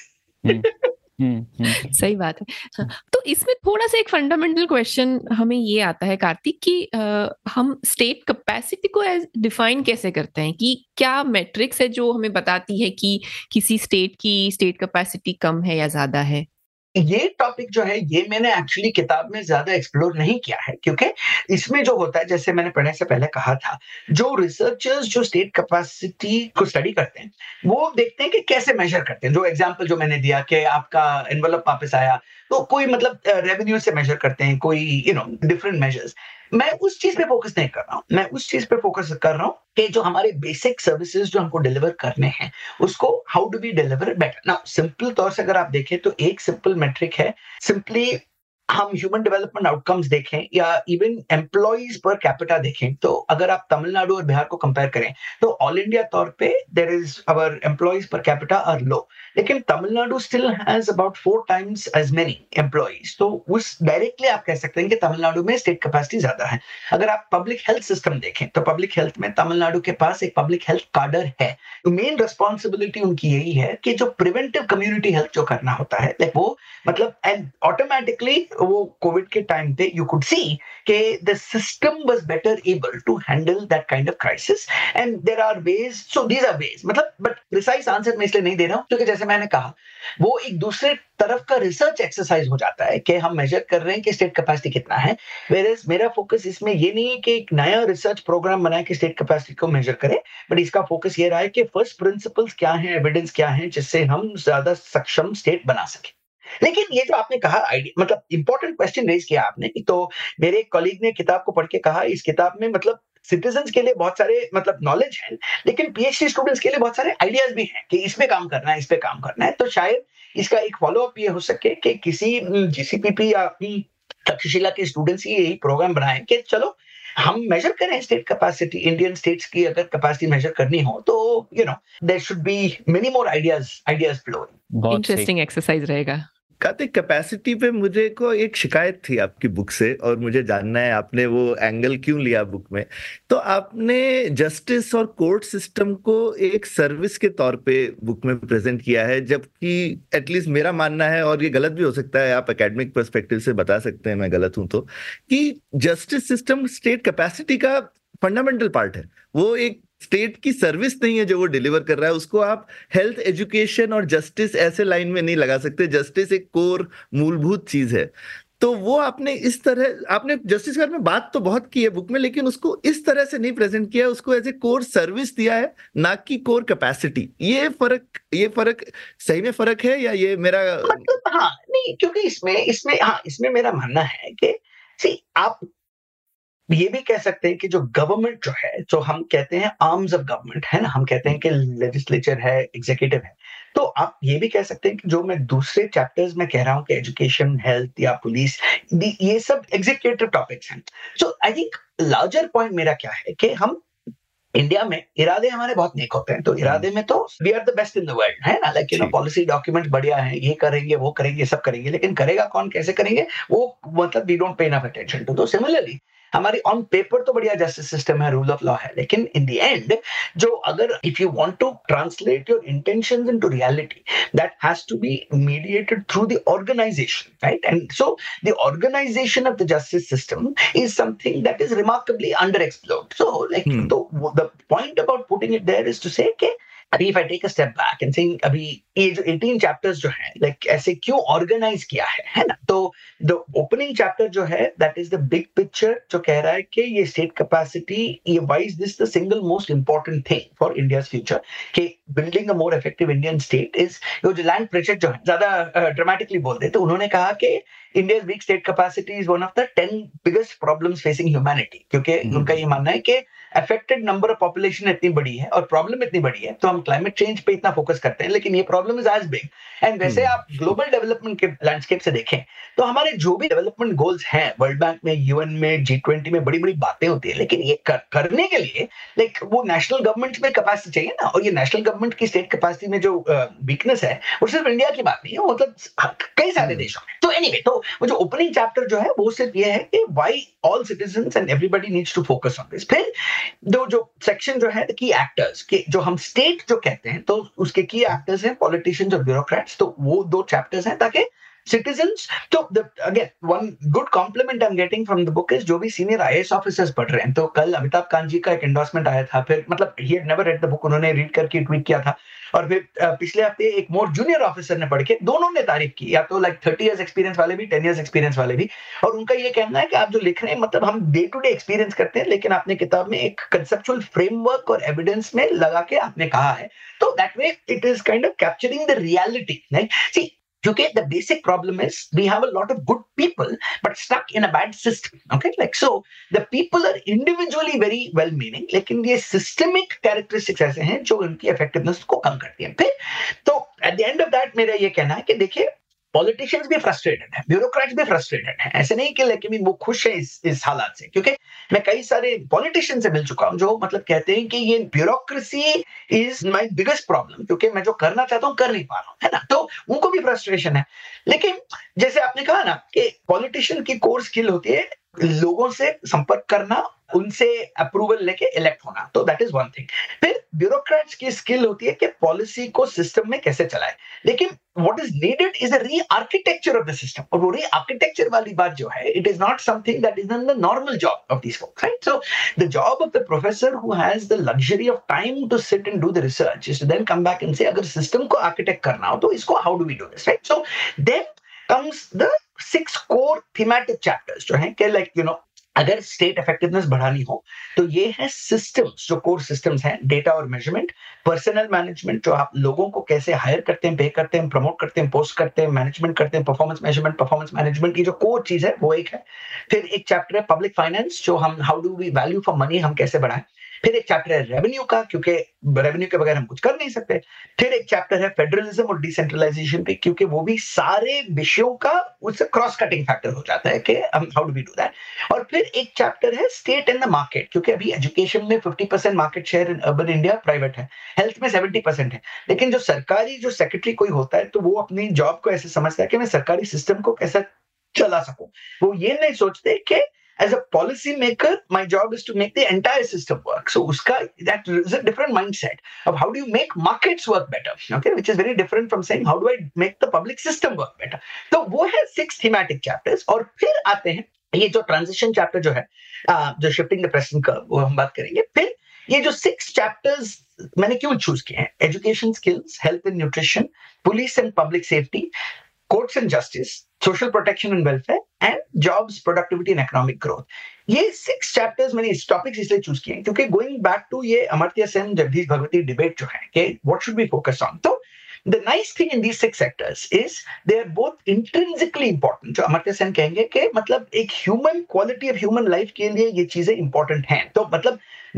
सही बात है। हाँ, तो इसमें थोड़ा सा एक फंडामेंटल क्वेश्चन हमें ये आता है कार्तिक कि आ, हम स्टेट कैपेसिटी को डिफाइन कैसे करते हैं, कि क्या मैट्रिक्स है जो हमें बताती है कि किसी स्टेट की स्टेट कैपेसिटी कम है या ज्यादा है? ये टॉपिक जो है ये मैंने एक्चुअली किताब में ज्यादा एक्सप्लोर नहीं किया है, क्योंकि इसमें जो होता है, जैसे मैंने पढ़ने से पहले कहा था, जो रिसर्चर्स जो स्टेट कैपेसिटी को स्टडी करते हैं वो देखते हैं कि कैसे मेजर करते हैं। जो एग्जांपल जो मैंने दिया कि आपका एनवेलप वापस आया, तो कोई मतलब रेवेन्यू से मेजर करते हैं, कोई यू नो डिफरेंट मेजर्स। मैं उस चीज पे फोकस नहीं कर रहा हूं, मैं उस चीज पे फोकस कर रहा हूं कि जो हमारे बेसिक सर्विसेज जो हमको डिलीवर करने हैं उसको how do we deliver better. Now simple तौर से अगर आप देखें तो एक सिंपल मेट्रिक है, सिंपली हम ह्यूमन डेवलपमेंट आउटकम्स देखें या इवन एम्प्लॉइज पर कैपिटा देखें, तो अगर आप तमिलनाडु और बिहार को कंपेयर करें तो ऑल इंडिया तौर पे there is our employees per capita are low, लेकिन Tamil Nadu still has about four times as many employees. तो उस डायरेक्टली आप कह सकते हैं कि तमिलनाडु में स्टेट कैपेसिटी ज्यादा है। अगर आप पब्लिक हेल्थ सिस्टम देखें तो पब्लिक हेल्थ में तमिलनाडु के पास एक पब्लिक हेल्थ कार्डर है। तो मेन रिस्पॉन्सिबिलिटी उनकी यही है कि जो प्रिवेंटिव कम्युनिटी हेल्थ जो करना होता है, लाइक वो मतलब एंड ऑटोमेटिकली वो कोविड के टाइम पे यू कुड सी कि the system was better able to handle that kind of crisis and there are ways, so these are ways, मतलब बट प्रिसाइज आंसर मैं इसलिए नहीं दे रहा हूं क्योंकि जैसे मैंने कहा वो एक दूसरे तरफ का रिसर्च एक्सरसाइज हो जाता है कि हम मेजर कर रहे हैं कि स्टेट कैपेसिटी कितना है, वेयरएज मेरा फोकस इसमें ये नहीं है कि एक नया रिसर्च प्रोग्राम बनाए कि स्टेट कैपेसिटी को मेजर करें, बट इसका फोकस ये रहा है कि फर्स्ट प्रिंसिपल्स क्या है, एविडेंस क्या है, जिससे हम ज्यादा सक्षम स्टेट बना सके। लेकिन ये जो आपने कहा आइडिया, मतलब इंपॉर्टेंट क्वेश्चन रेज किया आपने, तो मेरे एक कॉलीग ने किताब को पढ़ के कहा इस किताब में मतलब सिटीजन्स के लिए बहुत सारे मतलब नॉलेज है, लेकिन पीएचडी स्टूडेंट्स के लिए बहुत सारे आइडियाज भी हैं कि इस पे काम करना है, इस पे काम करना है। तो शायद इसका एक फॉलो अप ये हो सके कि किसी जीसीपीपी या तक्षशिला के स्टूडेंट्स ही यही प्रोग्राम बनाएं कि चलो हम मेजर करें स्टेट कैपेसिटी, इंडियन स्टेट्स की अगर कैपेसिटी मेजर करनी हो तो you know there should be many more ideas ideas flowing. Interesting exercise रहेगा। कार्तिक, कैपेसिटी पे मुझे को एक शिकायत थी आपकी बुक से और मुझे जानना है आपने वो एंगल क्यों लिया बुक में। तो आपने जस्टिस और कोर्ट सिस्टम को एक सर्विस के तौर पे बुक में प्रेजेंट किया है, जबकि एटलीस्ट मेरा मानना है, और ये गलत भी हो सकता है, आप एकेडमिक पर्सपेक्टिव से बता सकते हैं मैं गलत हूं तो, कि जस्टिस सिस्टम स्टेट कैपेसिटी का फंडामेंटल पार्ट है। वो एक स्टेट की सर्विस नहीं है जो वो डिलीवर कर रहा है, उसको आप हेल्थ, एजुकेशन और जस्टिस ऐसे लाइन में नहीं लगा सकते। जस्टिस एक कोर मूलभूत चीज है। तो वो आपने इस तरह, आपने जस्टिस के बारे में बात तो बहुत की है बुक में, लेकिन उसको इस तरह से नहीं प्रेजेंट किया, उसको एज ए कोर सर्विस दिया है, ना कि कोर कैपेसिटी। ये फर्क ये फर्क सही में फर्क है या ये मेरा मतलब हाँ नहीं, क्योंकि इसमें इसमें हाँ इसमें मेरा मानना है कि सी आप ये भी कह सकते हैं कि जो गवर्नमेंट जो है, जो हम कहते हैं आर्म्स ऑफ गवर्नमेंट है ना, हम कहते हैं कि लेजिस्लेचर है, एग्जीक्यूटिव है, तो आप ये भी कह सकते हैं कि जो मैं दूसरे चैप्टर्स में कह रहा हूं कि एजुकेशन, हेल्थ या पुलिस, ये सब एग्जीक्यूटिव टॉपिक्स हैं। So I think larger point मेरा क्या है कि हम इंडिया में इरादे हमारे बहुत नेक होते हैं, तो इरादे में तो we are the best in the world है ना, like you know policy document बढ़िया है, ये करेंगे वो करेंगे सब करेंगे, लेकिन करेगा कौन, कैसे करेंगे, वो मतलब we don't pay enough attention to. तो सिमिलरली हमारी ऑन पेपर तो बढ़िया जस्टिस सिस्टम है, रूल ऑफ लॉ है, लेकिन इन द एंड जो अगर if you want to translate your intentions into reality, that has to be mediated through the organisation, right? And so the organisation of the justice system is something that is remarkably under explored. So like तो the point about putting it there is to say कि अभी if I take a step back and saying अभी ये जो अठारह chapters जो है like ऐसे क्यों ऑर्गेनाइज किया है है ना, तो द ओपनिंग चैप्टर जो है that is the big picture, जो कह रहा है कि ये स्टेट कैपेसिटी, ये why is this the single most important thing for India's future, कि building a more effective Indian state is, जो लैंड प्रेशर जो है ज्यादा ड्रामेटिकली बोल दे तो उन्होंने कहा कि India's weak state capacity is one of the ten biggest problems facing humanity, क्योंकि hmm. उनका ये मानना है कि affected number of population इतनी बड़ी है और प्रॉब्लम इतनी बड़ी है, तो हम क्लाइमेट चेंज पे इतना फोकस करते हैं, लेकिन ये problem is as big. And वैसे hmm. आप ग्लोबल डेवलपमेंट के लैंडस्केप से देखें तो हमारे जो भी डेवलपमेंट गोल्स हैं वर्ल्ड बैंक में, यूएन में, जी ट्वेंटी में बड़ी बड़ी बातें होती है, लेकिन ये कर, करने के लिए लाइक like, वो नेशनल गवर्नमेंट में कैपेसिटी चाहिए ना, और ये नेशनल गवर्नमेंट की स्टेट कैपेसिटी में जो वीकनेस uh, है वो सिर्फ इंडिया की बात नहीं है, वो मतलब कई सारे देशों में। तो एनीवे, तो वो जो ओपनिंग चैप्टर जो है वो सिर्फ ये है कि why all citizens and everybody needs to focus on this. फिर दो जो सेक्शन जो है की एक्टर्स के, जो हम स्टेट जो कहते हैं, तो उसके की एक्टर्स हैं पॉलिटिशियंस और ब्यूरोक्रेट्स, तो वो दो चैप्टर्स हैं ताकि citizens, तो again one good compliment I am getting from the book is जो भी सीनियर आईएएस ऑफिसर्स पढ़ रहे हैं, तो कल अमिताभ कांत जी का एक एंडोर्समेंट आया था, फिर मतलब he had never read the book, उन्होंने रीड करके ट्वीट किया था, और फिर पिछले हफ्ते एक मोर जूनियर ऑफिसर ने पढ़ के, दोनों ने तारीफ की, या तो लाइक थर्टी इयर्स एक्सपीरियंस वाले भी, टेन इयर्स एक्सपीरियंस वाले भी, और उनका ये कहना है कि आप जो लिख रहे हैं मतलब हम डे टू डे एक्सपीरियंस करते हैं, लेकिन आपने किताब में एक कंसेप्चुअल फ्रेमवर्क और एविडेंस में लगा के आपने कहा है, तो that way it is kind of capturing the reality, right? See, क्योंकि the basic problem is we have a lot of good people but stuck in a bad system, okay? Like so the people are individually very well meaning, लेकिन ये systemic characteristics ऐसे हैं जो उनकी effectiveness को कम करती हैं। फिर तो at the end of that मेरा ये कहना है कि देखिए पॉलिटिशियंस भी फ्रस्ट्रेटेड है, ब्यूरोक्रेट्स भी फ्रस्ट्रेटेड है, ऐसे नहीं कि लेकिन वो खुश है इस इस हालात से, क्योंकि मैं कई सारे पॉलिटिशियन से मिल चुका हूं जो मतलब कहते हैं कि ये bureaucracy is my biggest problem, क्योंकि मैं जो करना चाहता हूं कर नहीं पा रहा हूं, है ना, तो उनको भी फ्रस्ट्रेशन है। लेकिन जैसे आपने कहा ना कि पॉलिटिशियन की कोर स्किल होती है लोगों से संपर्क करना, उनसे अप्रूवल लेके इलेक्ट होना, तो दैट इज वन थिंग। फिर ब्यूरोक्रेट्स की स्किल होती है कि पॉलिसी को सिस्टम में कैसे चलाए, लेकिन what is needed is a re-architecture of the system. और वो re-architecture वाली बात जो है, it is not something that is in the normal job of these folks, right? So the job of the professor who has the luxury of time to sit and do the research is to then come back and say, अगर system को architect करना हो तो इसको how do we do this, right? So then comes the six core thematic chapters जो हैं कि like you know अगर स्टेट इफेक्टिवनेस बढ़ानी हो तो ये है सिस्टम्स, जो कोर सिस्टम्स हैं, डेटा और मेजरमेंट, पर्सनल मैनेजमेंट, जो आप लोगों को कैसे हायर करते हैं, पे करते हैं, प्रमोट करते हैं, पोस्ट करते हैं, मैनेजमेंट करते हैं, परफॉर्मेंस मेजरमेंट, परफॉर्मेंस मैनेजमेंट की जो कोर चीज है वो एक है। फिर एक चैप्टर है पब्लिक फाइनेंस, जो हम how do we value for money, हम कैसे बढ़ाएं। फिर एक चैप्टर है रेवेन्यू का, क्योंकि रेवेन्यू के बगैर हम कुछ कर नहीं सकते। फिर एक चैप्टर है फेडरलिज्म और डिसेंट्रलाइजेशन पे, क्योंकि वो भी सारे विषयों का उससे क्रॉस कटिंग फैक्टर हो जाता है कि how do we do that. और फिर एक चैप्टर है स्टेट एंड द मार्केट, क्योंकि अभी एजुकेशन में fifty percent market share in urban India private है, हेल्थ में सेवेंटी परसेंट है, लेकिन जो सरकारी जो सेक्रेटरी कोई होता है तो वो अपनी जॉब को ऐसे समझता है कि मैं सरकारी सिस्टम को कैसे चला सकूं। वो ये नहीं सोचते कि as a policy maker, my job is to make the entire system work. So uska, that is a different mindset of how do you make markets work better, okay, which is very different from saying how do I make the public system work better. So वो है six thematic chapters। और फिर आते हैं ये जो transition chapter जो है, जो shifting the present curve, वो हम बात करेंगे। फिर ये जो six chapters मैंने क्यों choose किए हैं, education skills, health and nutrition, police and public safety, courts and justice, social protection and welfare, and jobs, productivity and economic growth। ये six chapters मैंने इस टॉपिक्स इसलिए चूज किए हैं क्योंकि गोइंग बैक टू ये अमर्त्य सेन जगदीश भगवती डिबेट जो है कि what should we focus on, तो the nice thing in these six sectors is they are both intrinsically important। जो अमर्त्य सेन कहेंगे कि मतलब एक human quality of human life के लिए ये चीजें इंपॉर्टेंट हैं। तो मतलब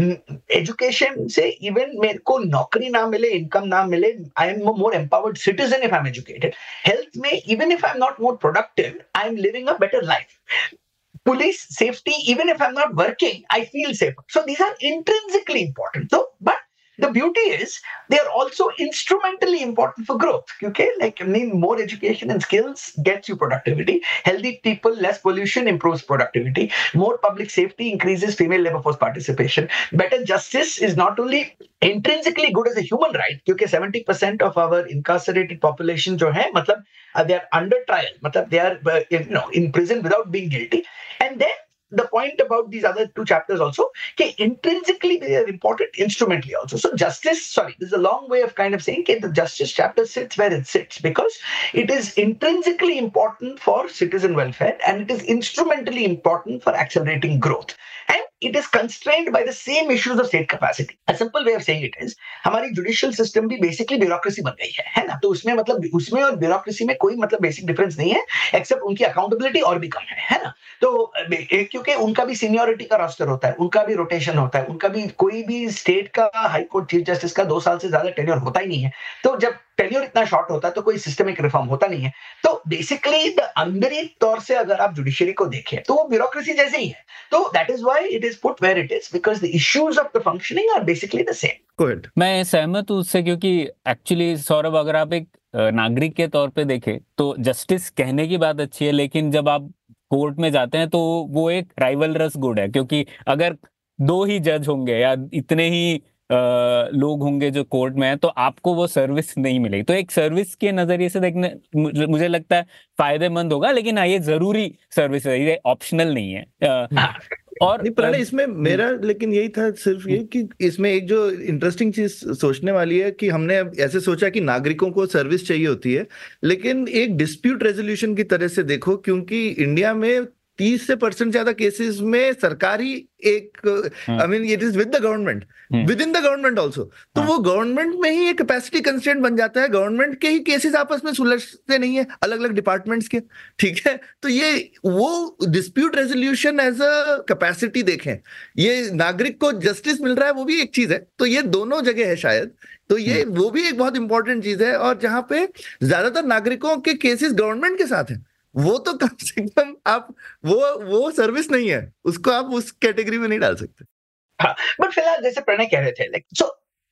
एजुकेशन से इवन मेरे को नौकरी ना मिले, इनकम ना मिले, I am more empowered citizen if I am educated. Health में even if I am not more productive, I am living a better life. Police safety, even if I'm not working, I feel safer. So these are intrinsically important. So, but the beauty is they are also instrumentally important for growth. Okay, like I mean, more education and skills gets you productivity. Healthy people, less pollution improves productivity. More public safety increases female labor force participation. Better justice is not only intrinsically good as a human right, क्योंकि seventy percent of our incarcerated population जो है, मतलब uh, they are under trial, मतलब they are uh, you know in prison without being guilty. And then the point about these other two chapters also, कि intrinsically they are important, instrumentally also. So justice, sorry, this is a long way of kind of saying that the justice chapter sits where it sits because it is intrinsically important for citizen welfare and it is instrumentally important for accelerating growth. And it is constrained by the same issues of state capacity. A simple way of saying it is, हमारी judicial system भी basically bureaucracy बन गई है, है ना? तो उसमें मतलब उसमें और bureaucracy में कोई मतलब basic difference नहीं है, except उनकी accountability और भी कम है, है ना? तो क्योंकि उनका भी seniority का roster होता है, उनका भी rotation होता है, उनका भी कोई भी state का high court chief justice का दो साल से ज्यादा tenure होता ही नहीं है। तो जब टेन्योर इतना शॉर्ट होता है तो कोई सिस्टमिक रिफॉर्म होता नहीं है। तो बेसिकली द अंदरी तौर से अगर आप जुडिशरी को देखें तो वो ब्यूरोक्रेसी जैसे ही है। तो that is why it is put where it is because the issues of the functioning are basically the same. Good, मैं सहमत हूं उससे, क्योंकि एक्चुअली सौरभ, अगर आप एक नागरिक के तौर पे देखें तो जस्टिस कहने की बात अच्छी है, लेकिन जब आप कोर्ट में जाते हैं तो वो एक राइवलरस गुड है, क्योंकि अगर दो ही जज होंगे या इतने ही Uh, लोग होंगे जो कोर्ट में है तो आपको वो सर्विस नहीं मिलेगी। तो एक सर्विस के नजरिए से देखने मुझे लगता है फायदेमंद होगा, लेकिन हाँ ये जरूरी सर्विस है, ये ऑप्शनल नहीं है। uh, और प्रणय इसमें मेरा लेकिन यही था सिर्फ ये कि इसमें एक जो इंटरेस्टिंग चीज सोचने वाली है कि हमने ऐसे सोचा कि नागरिकों को सर्विस चाहिए होती है, लेकिन एक डिस्प्यूट रेजोल्यूशन की तरह से देखो, क्योंकि इंडिया में तीस से परसेंट ज्यादा केसेस में सरकारी एक I mean it is with the government, with in the government also, तो वो गवर्नमेंट में ही एक कैपेसिटी कंस्ट्रेंट बन जाता है, गवर्नमेंट के ही केसेस आपस में सुलझते नहीं है अलग अलग डिपार्टमेंट्स के, ठीक है? तो ये वो dispute resolution as a capacity देखें, ये नागरिक को जस्टिस मिल रहा है वो भी एक चीज है, तो ये दोनों जगह है शायद, तो ये वो भी एक बहुत इंपॉर्टेंट चीज है। और जहां पे ज्यादातर नागरिकों के केसेस गवर्नमेंट के साथ हैं, वो तो कम से कम आप वो वो सर्विस नहीं है, उसको आप उस कैटेगरी में नहीं डाल सकते। हाँ, बट फिलहाल जैसे प्रणय कह रहे थे, like so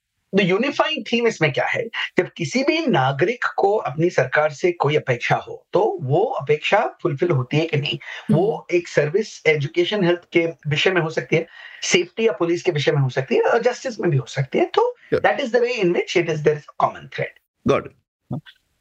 the unifying theme इसमें क्या है, जब किसी भी नागरिक को अपनी सरकार से कोई अपेक्षा हो तो वो अपेक्षा फुलफिल होती है कि नहीं, वो एक सर्विस, एजुकेशन, हेल्थ के विषय में हो सकती है, सेफ्टी या पुलिस के विषय में हो सकती है, और जस्टिस में भी हो सकती है। तो that is the way in which it is there is a common thread. Got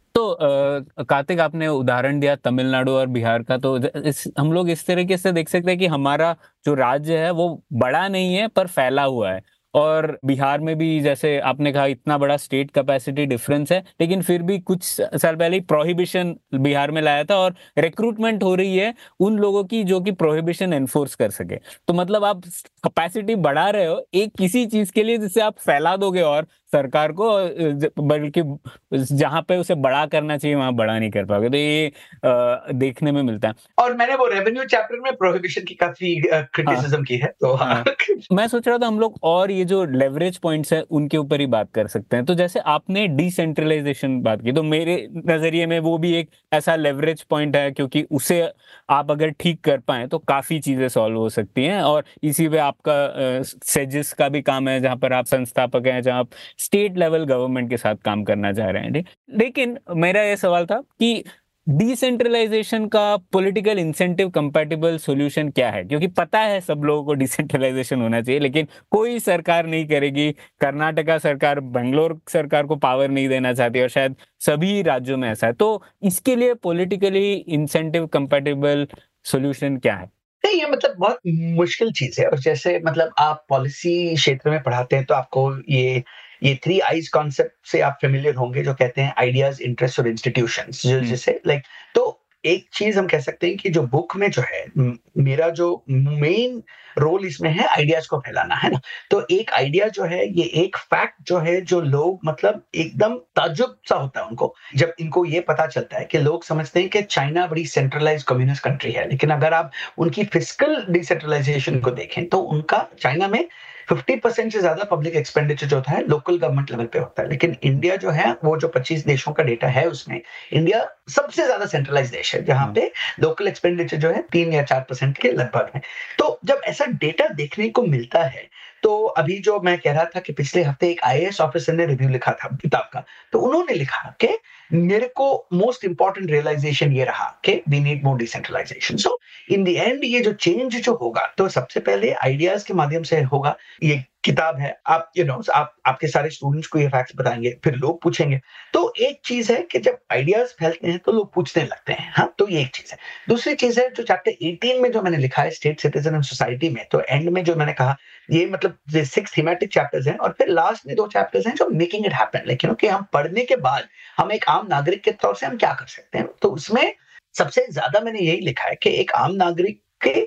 तो अ, कार्तिक, आपने उदाहरण दिया तमिलनाडु और बिहार का, तो इस, हम लोग इस तरीके से देख सकते हैं कि हमारा जो राज्य है वो बड़ा नहीं है पर फैला हुआ है। और बिहार में भी जैसे आपने कहा इतना बड़ा स्टेट कैपेसिटी डिफरेंस है, लेकिन फिर भी कुछ साल पहले प्रोहिबिशन बिहार में लाया था और रिक्रूटमेंट हो रही है उन लोगों की जो कि प्रोहिबिशन एनफोर्स कर सके। तो मतलब आप कैपेसिटी बढ़ा रहे हो एक किसी चीज के लिए जिससे आप फैला दोगे और सरकार को, बल्कि जहां पे उसे बड़ा करना चाहिए वहां बड़ा नहीं कर पाओगे। तो ये आ, देखने में मिलता है। और मैंने वो रेवेन्यू चैप्टर में प्रोहिबिशन की काफी क्रिटिसिज्म हाँ, की है, तो हाँ। हाँ। मैं सोच रहा था हम लोग और ये जो लेवरेज पॉइंट्स है उनके ऊपर ही बात कर सकते हैं। तो जैसे आपने डिसेंट्रलाइजेशन बात की, तो मेरे नजरिए में वो भी एक ऐसा लेवरेज पॉइंट है, क्योंकि उसे आप अगर ठीक कर पाए तो काफी चीजें सॉल्व हो सकती हैं। और इसी पे आपका सेजिस का भी काम है, जहां पर आप संस्थापक हैं, जहां आप स्टेट लेवल गवर्नमेंट के साथ काम करना चाह रहे हैं। लेकिन मेरा ये सवाल था कि डिसेंट्रलाइजेशन का पॉलिटिकल इंसेंटिव कंपैटिबल सॉल्यूशन क्या है? क्योंकि पता है सब लोगों को डिसेंट्रलाइजेशन होना चाहिए, लेकिन कोई सरकार नहीं करेगी। कर्नाटका सरकार बेंगलोर सरकार को पावर नहीं देना चाहती और शायद सभी राज्यों में ऐसा है। तो इसके लिए पॉलिटिकली इंसेंटिव कंपैटिबल सॉल्यूशन क्या है? नहीं, ये मतलब बहुत मुश्किल चीज है। और जैसे मतलब आप पॉलिसी क्षेत्र में पढ़ाते हैं तो आपको ये ये थ्री आईज कॉन्सेप्ट से आप फेमिलियर होंगे, जो कहते हैं आइडियाज, इंटरेस्ट और इंस्टीट्यूशंस। जो जैसे लाइक तो एक चीज हम कह सकते हैं कि जो बुक में जो है, मेरा जो मेन रोल इसमें है आइडियाज को फैलाना, है ना। तो एक आइडिया जो है, ये एक फैक्ट जो है, जो लोग मतलब एकदम ताज्जुब सा होता है उनको जब इनको ये पता चलता है कि लोग समझते हैं कि चाइना बड़ी सेंट्रलाइज कम्युनिस्ट कंट्री है, लेकिन अगर आप उनकी फिस्कल डिसेंट्रलाइजेशन को देखें तो उनका चाइना में फिफ्टी परसेंट से ज्यादा पब्लिक एक्सपेंडिचर जो होता है लोकल गवर्नमेंट लेवल पे होता है। लेकिन इंडिया जो है, वो जो पच्चीस देशों का डेटा है उसमें इंडिया सबसे ज्यादा सेंट्रलाइज देश है, जहां पे लोकल एक्सपेंडिचर जो है तीन या चार परसेंट के लगभग है। तो जब ऐसा डेटा देखने को मिलता है, तो अभी जो मैं कह रहा था कि पिछले हफ्ते एक आईएएस ऑफिसर ने रिव्यू लिखा था किताब का, तो उन्होंने लिखा कि मेरे को मोस्ट इंपॉर्टेंट रियलाइजेशन ये रहा कि we need more decentralisation. So in the end ये जो चेंज जो होगा, तो सबसे पहले आइडियाज के माध्यम से होगा। ये किताब है, आप यू you नो know, आप आपके सारे स्टूडेंट्स को ये फैक्ट्स बताएंगे, फिर लोग पूछेंगे। तो एक चीज है कि जब आइडियाज फैलते हैं तो लोग पूछने लगते हैं। हाँ, तो ये एक चीज है। दूसरी चीज है जो चैप्टर अठारह में जो मैंने लिखा है, स्टेट, सिटीजन एंड सोसाइटी में, तो एंड में जो मैंने कहा, ये मतलब सिक्स थीमेटिक चैप्टर्स हैं और फिर लास्ट में दो चैप्टर्स हैं जो making it happen, like you know कि हम पढ़ने के बाद हम एक आम नागरिक के तौर से हम क्या कर सकते हैं। तो उसमें सबसे ज्यादा मैंने यही लिखा है कि एक आम नागरिक के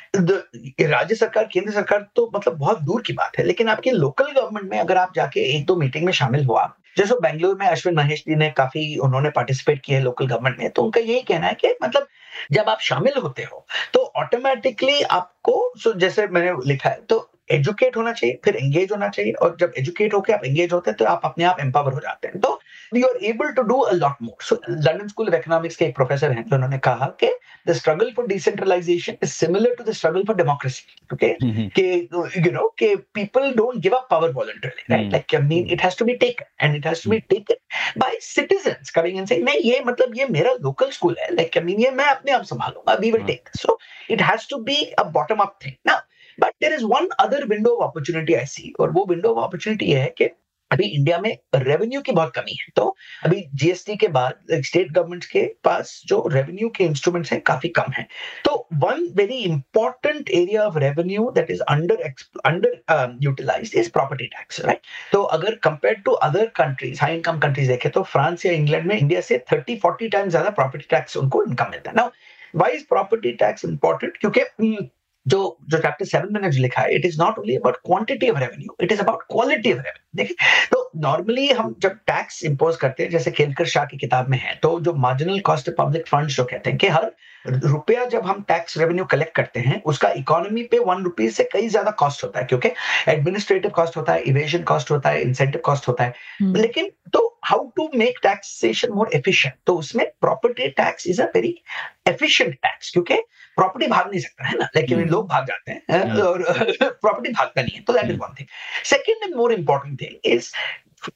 राज्य सरकार, केंद्र सरकार तो मतलब बहुत दूर की बात है, लेकिन आपकी लोकल गवर्नमेंट में अगर आप जाके एक दो मीटिंग में शामिल हुआ, जैसे बेंगलुरु में अश्विन महेश जी ने काफी उन्होंने पार्टिसिपेट किया है लोकल गवर्नमेंट में, तो उनका यही कहना है कि मतलब जब आप शामिल होते हो तो ऑटोमेटिकली आपको, जैसे मैंने लिखा है, तो एजुकेट होना चाहिए, फिर एंगेज होना चाहिए, और जब एजुकेट होकर आप एंगेज होते हैं तो आप अपने आप एम्पावर हो जाते हैं, तो you are able to do a lot more. So London school of economics के एक प्रोफेसर हैं जो उन्होंने कहा कि the struggle for decentralisation is similar to the struggle for democracy. Okay, कि यू नो कि people don't give up power voluntarily, right? Like I mean it has to be taken and it has to be taken by citizens coming and saying नहीं, ये मतलब ये मेरा local school है, like I mean ये मैं अपने आप संभालूंगा, we will take. So it has to be a bottom up thing now. But there is one other window of opportunity I see, और वो विंडो ऑफ अपॉर्चुनिटी है कि अभी इंडिया में रेवेन्यू की बहुत कमी है। तो अभी जीएसटी के बाद स्टेट गवर्नमेंट के पास जो रेवेन्यू के इंस्ट्रूमेंट्स हैं काफी कम है। तो one very important area of revenue that is under under utilised is property tax, right? तो अगर compare to other countries, high income countries देखें तो फ्रांस या इंग्लैंड में इंडिया से थर्टी फोर्टी टाइम्स ज्यादा प्रॉपर्टी टैक्स उनको इनकम मिलता है। Now why is property tax important? क्योंकि जो जो चैप्टर सेवन में जो लिखा है, it is not only about quantity of revenue, it is about quality of revenue. देखिए, तो नॉर्मली हम जब टैक्स इंपोज करते हैं, जैसे केलकर शाह की किताब में है, तो जो marginal cost of public funds जो कहते हैं कि हर रुपया जब हम टैक्स रेवेन्यू कलेक्ट करते हैं उसका इकोनॉमी पे वन रुपीज से कई ज्यादा कॉस्ट होता है, क्योंकि एडमिनिस्ट्रेटिव कॉस्ट होता है, इवेजन कॉस्ट होता है, इंसेंटिव कॉस्ट होता है। hmm. लेकिन तो how to make taxation more efficient, तो उसमें property tax is a very efficient tax, क्योंकि प्रॉपर्टी भाग नहीं सकता है ना, लेकिन hmm. लोग भाग जाते हैं hmm. और प्रॉपर्टी भागता नहीं है, तो that is one thing. Second and more important thing is the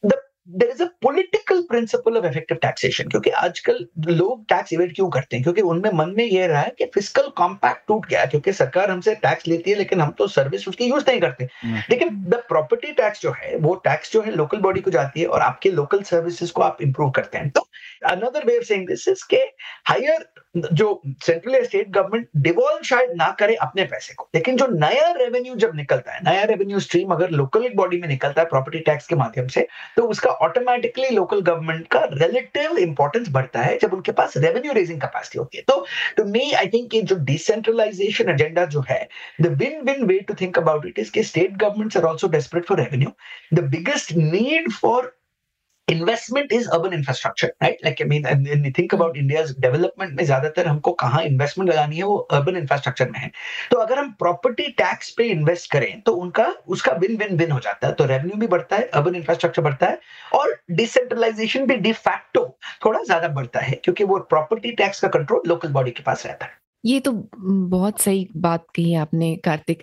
there is a political principle of effective taxation, क्योंकि आजकल लोग टैक्स इवेड क्यों करते हैं, क्योंकि उनमें मन में ये रहा है कि फिस्कल कॉम्पैक्ट टूट गया, क्योंकि सरकार हमसे टैक्स लेती है लेकिन हम तो सर्विस उसकी यूज नहीं करते। लेकिन द प्रॉपर्टी टैक्स जो है वो टैक्स जो है लोकल बॉडी को जाती है और आपके लोकल सर्विसेज को आप इंप्रूव करते हैं। तो another way of saying this is के हायर जो सेंट्रल या स्टेट गवर्नमेंट डिवॉल्व शायद ना करे अपने पैसे को, लेकिन जो नया रेवेन्यू जब निकलता है, नया रेवेन्यू स्ट्रीम अगर लोकल बॉडी में निकलता है प्रॉपर्टी टैक्स के माध्यम से, तो उसका ऑटोमेटिकली लोकल गवर्नमेंट का रिलेटिव इंपॉर्टेंस बढ़ता है जब उनके पास रेवेन्यू रेजिंग कैपेसिटी होती है। तो टू मी आई थिंक ये जो डिसेंट्रलाइजेशन एजेंडा जो है, the win win way to think about it is कि state governments are also desperate for revenue, the biggest need for investment is urban infrastructure, right? Like I mean when you think about India's development में ज्यादातर हमको कहाँ investment लगानी है, वो urban infrastructure में है। तो अगर हम प्रॉपर्टी टैक्स पे इन्वेस्ट करें तो उनका उसका विन विन विन हो जाता है, तो रेवेन्यू भी बढ़ता है, अर्बन इंफ्रास्ट्रक्चर बढ़ता है और डिसेंट्रलाइजेशन भी डी फैक्टो थोड़ा ज्यादा बढ़ता है, क्योंकि वो प्रॉपर्टी टैक्स का कंट्रोल लोकल बॉडी के पास रहता है। ये तो बहुत सही बात कही आपने कार्तिक।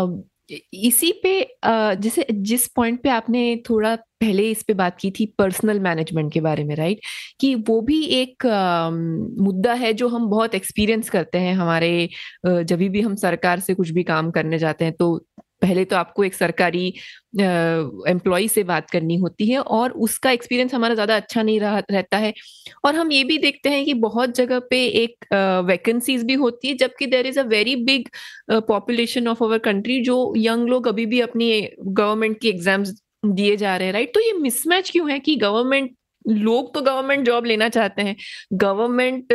इसी पे जैसे जिस पॉइंट पे आपने थोड़ा पहले इस पे बात की थी पर्सनल मैनेजमेंट के बारे में, राइट, कि वो भी एक आ, मुद्दा है जो हम बहुत एक्सपीरियंस करते हैं हमारे जब भी हम सरकार से कुछ भी काम करने जाते हैं तो पहले तो आपको एक सरकारी एम्प्लॉय से बात करनी होती है और उसका एक्सपीरियंस हमारा ज़्यादा अच्छा नहीं रहा रहता है। और हम ये भी देखते हैं कि बहुत जगह पे एक वैकेंसीज भी होती है, जबकि there is a very big population of our country जो यंग लोग अभी भी अपनी गवर्नमेंट की एग्जाम्स दिए जा रहे हैं, राइट। तो ये मिसमैच क्यों है कि गवर्नमेंट लोग तो गवर्नमेंट जॉब लेना चाहते हैं, गवर्नमेंट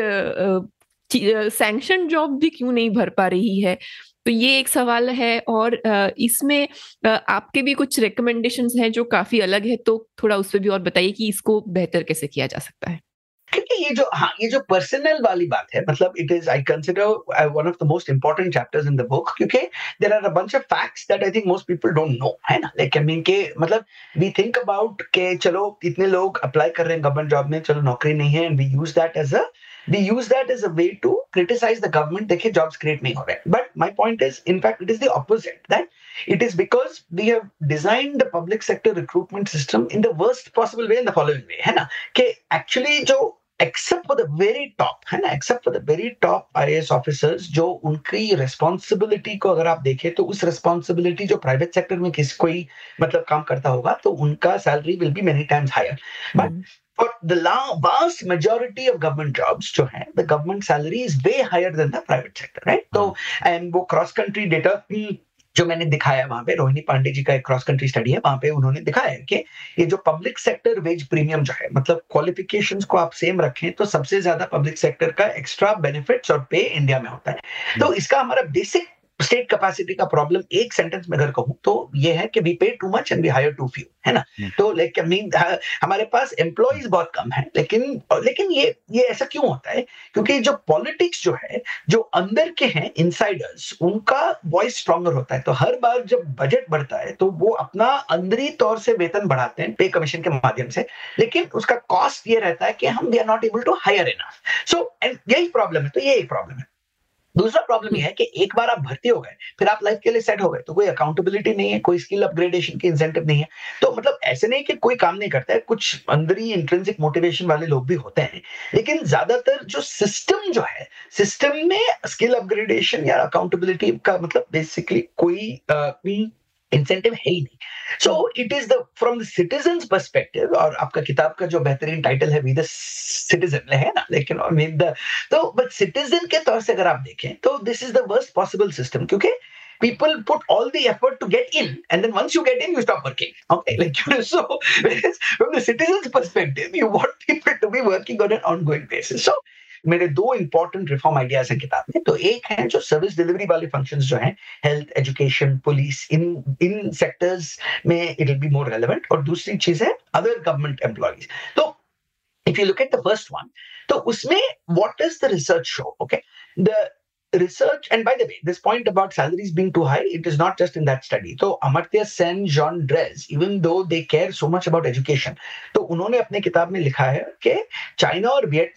सैंक्शन जॉब भी क्यों नहीं भर पा रही है? तो ये एक सवाल है। और इसमें आपके भी कुछ रिकमेंडेशंस हैं जो काफी अलग है, तो थोड़ा उस पर भी और बताइए कि इसको बेहतर कैसे किया जा सकता है। क्योंकि ये जो हाँ ये जो पर्सनल वाली बात है, मतलब it is I consider one of the most important chapters in the book, क्योंकि there are a bunch of facts that I think most people don't know, है ना। लाइक आई मीन के मतलब वी थिंक अबाउट के चलो इतने लोग apply कर रहे हैं गवर्नमेंट जॉब में, चलो नौकरी नहीं है, and we use that as a we use that as a way to criticize the government, देखिए jobs create नहीं हो रहे। But my point is, in fact, it is the opposite, that it is because we have designed the public sector recruitment system in the worst possible way in the following way, है ना, कि actually जो except for the very top, है ना, except for the very top I A S officers, जो उनकी responsibility को अगर आप देखें तो उस responsibility जो private sector में किसी कोई मतलब काम करता होगा तो उनका salary will be many times higher, but mm. for the vast majority of government jobs जो है, the government salary is way higher than the private sector, right? तो and वो cross country data जो मैंने दिखाया वहां पे, रोहिणी पांडे जी का एक क्रॉस कंट्री स्टडी है, वहां पे उन्होंने दिखाया कि ये जो पब्लिक सेक्टर वेज प्रीमियम जो है, मतलब क्वालिफिकेशंस को आप सेम रखें तो सबसे ज्यादा पब्लिक सेक्टर का एक्स्ट्रा बेनिफिट्स और पे इंडिया में होता है। तो इसका हमारा बेसिक स्टेट कैपेसिटी का प्रॉब्लम एक सेंटेंस में अगर कहूं तो ये है कि we pay too much and we hire too few, है ना। तो लाइक आई मीन हमारे पास एम्प्लॉइज बहुत कम है, लेकिन लेकिन ये ये ऐसा क्यों होता है? क्योंकि जो पॉलिटिक्स जो है, जो अंदर के हैं इनसाइडर्स, उनका वॉइस स्ट्रॉन्गर होता है। तो हर बार जब बजट बढ़ता है तो वो अपना अंदरी तौर से वेतन बढ़ाते हैं पे कमीशन के माध्यम से, लेकिन उसका कॉस्ट ये रहता है कि हम we are not able to hire enough. So यही प्रॉब्लम है। तो ये एक प्रॉब्लम है। दूसरा प्रॉब्लम यह है कि एक बार आप भर्ती हो गए, फिर आप लाइफ के लिए सेट हो गए, तो कोई अकाउंटेबिलिटी नहीं है, कोई स्किल अपग्रेडेशन की इंसेंटिव नहीं है। तो मतलब ऐसे नहीं कि कोई काम नहीं करता है, कुछ अंदरी इंट्रिंसिक मोटिवेशन वाले लोग भी होते हैं, लेकिन ज्यादातर जो सिस्टम जो है, सिस्टम में स्किल अपग्रेडेशन या अकाउंटेबिलिटी का मतलब बेसिकली कोई uh, इंसेंटिव है ही नहीं। So it is the from the citizens perspective, और आपका किताब का जो बेहतरीन टाइटल है वी द सिटीजन, है ना, लेकिन आई मीन द तो बट सिटीजन के तौर से अगर आप देखें तो this is the worst possible system, क्योंकि people put all the effort to get in, and then once you get in you stop working, okay, like so from the citizens perspective you want people to be working on an ongoing basis. So मेरे दो important reform ideas हैं किताब में। तो एक है जो service delivery वाले फंक्शंस जो हैं, हेल्थ, एजुकेशन, पुलिस, इन इन सेक्टर्स में it will be more relevant, और दूसरी चीज है अदर गवर्नमेंट एम्प्लॉइज। तो if you look at the first one, तो उसमें what is the research show, okay, the research, and by the way, this point about salaries being too high, it is not just in that study. So Amartya Sen, Jean Drèze, even though they care so much about education, तो उन्होंने अपने किताब में लिखा है कि China और Vietnam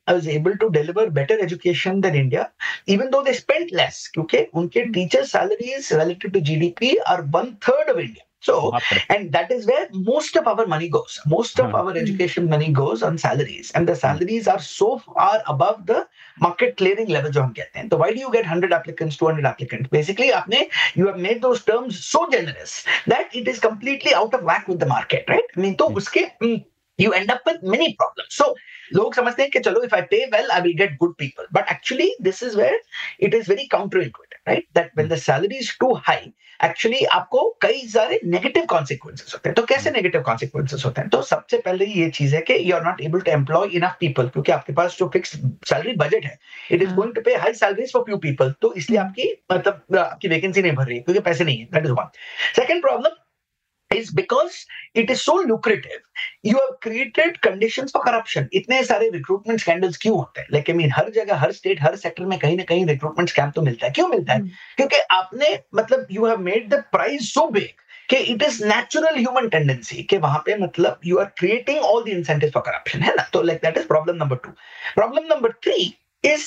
was able to deliver better education than India, even though they spent less, क्योंकि उनके teacher salaries relative to G D P are one third of India. So, and that is where most of our money goes. Most of our education money goes on salaries, and the salaries are so far above the market clearing level जो हम कहते हैं. So why do you get one hundred applicants, two hundred applicants? Basically, आपने you have made those terms so generous that it is completely out of whack with the market, right? I mean, तो उसके you end up with many problems. So लोग समझते हैं कि चलो if I pay well, I will get good people. But actually, this is where it is very counterintuitive, right? That when the salary is too high, actually आपको कई सारे negative consequences होते हैं. तो कैसे नेगेटिव कॉन्सिक्वेंसेस होते हैं? तो सबसे पहले ये चीज है कि you are not able to employ enough people, क्योंकि आपके पास जो फिक्स सैलरी बजट है, it is going to pay high salaries for few people. तो इसलिए आपकी मतलब आपकी वैकेंसी नहीं भर रही है क्योंकि पैसे नहीं है. That is one. Second problem is because it is so lucrative, you have created conditions for corruption. इतने सारे recruitment scandals क्यों होते हैं? Like I mean, हर जगह, हर state, हर sector में कहीं ना कहीं recruitment scam तो मिलता है. क्यों मिलता है? क्योंकि आपने मतलब you have made the price so big कि it is natural human tendency कि वहां पे मतलब you are creating all the incentives for corruption, है ना? तो like that is problem number two. Problem number three is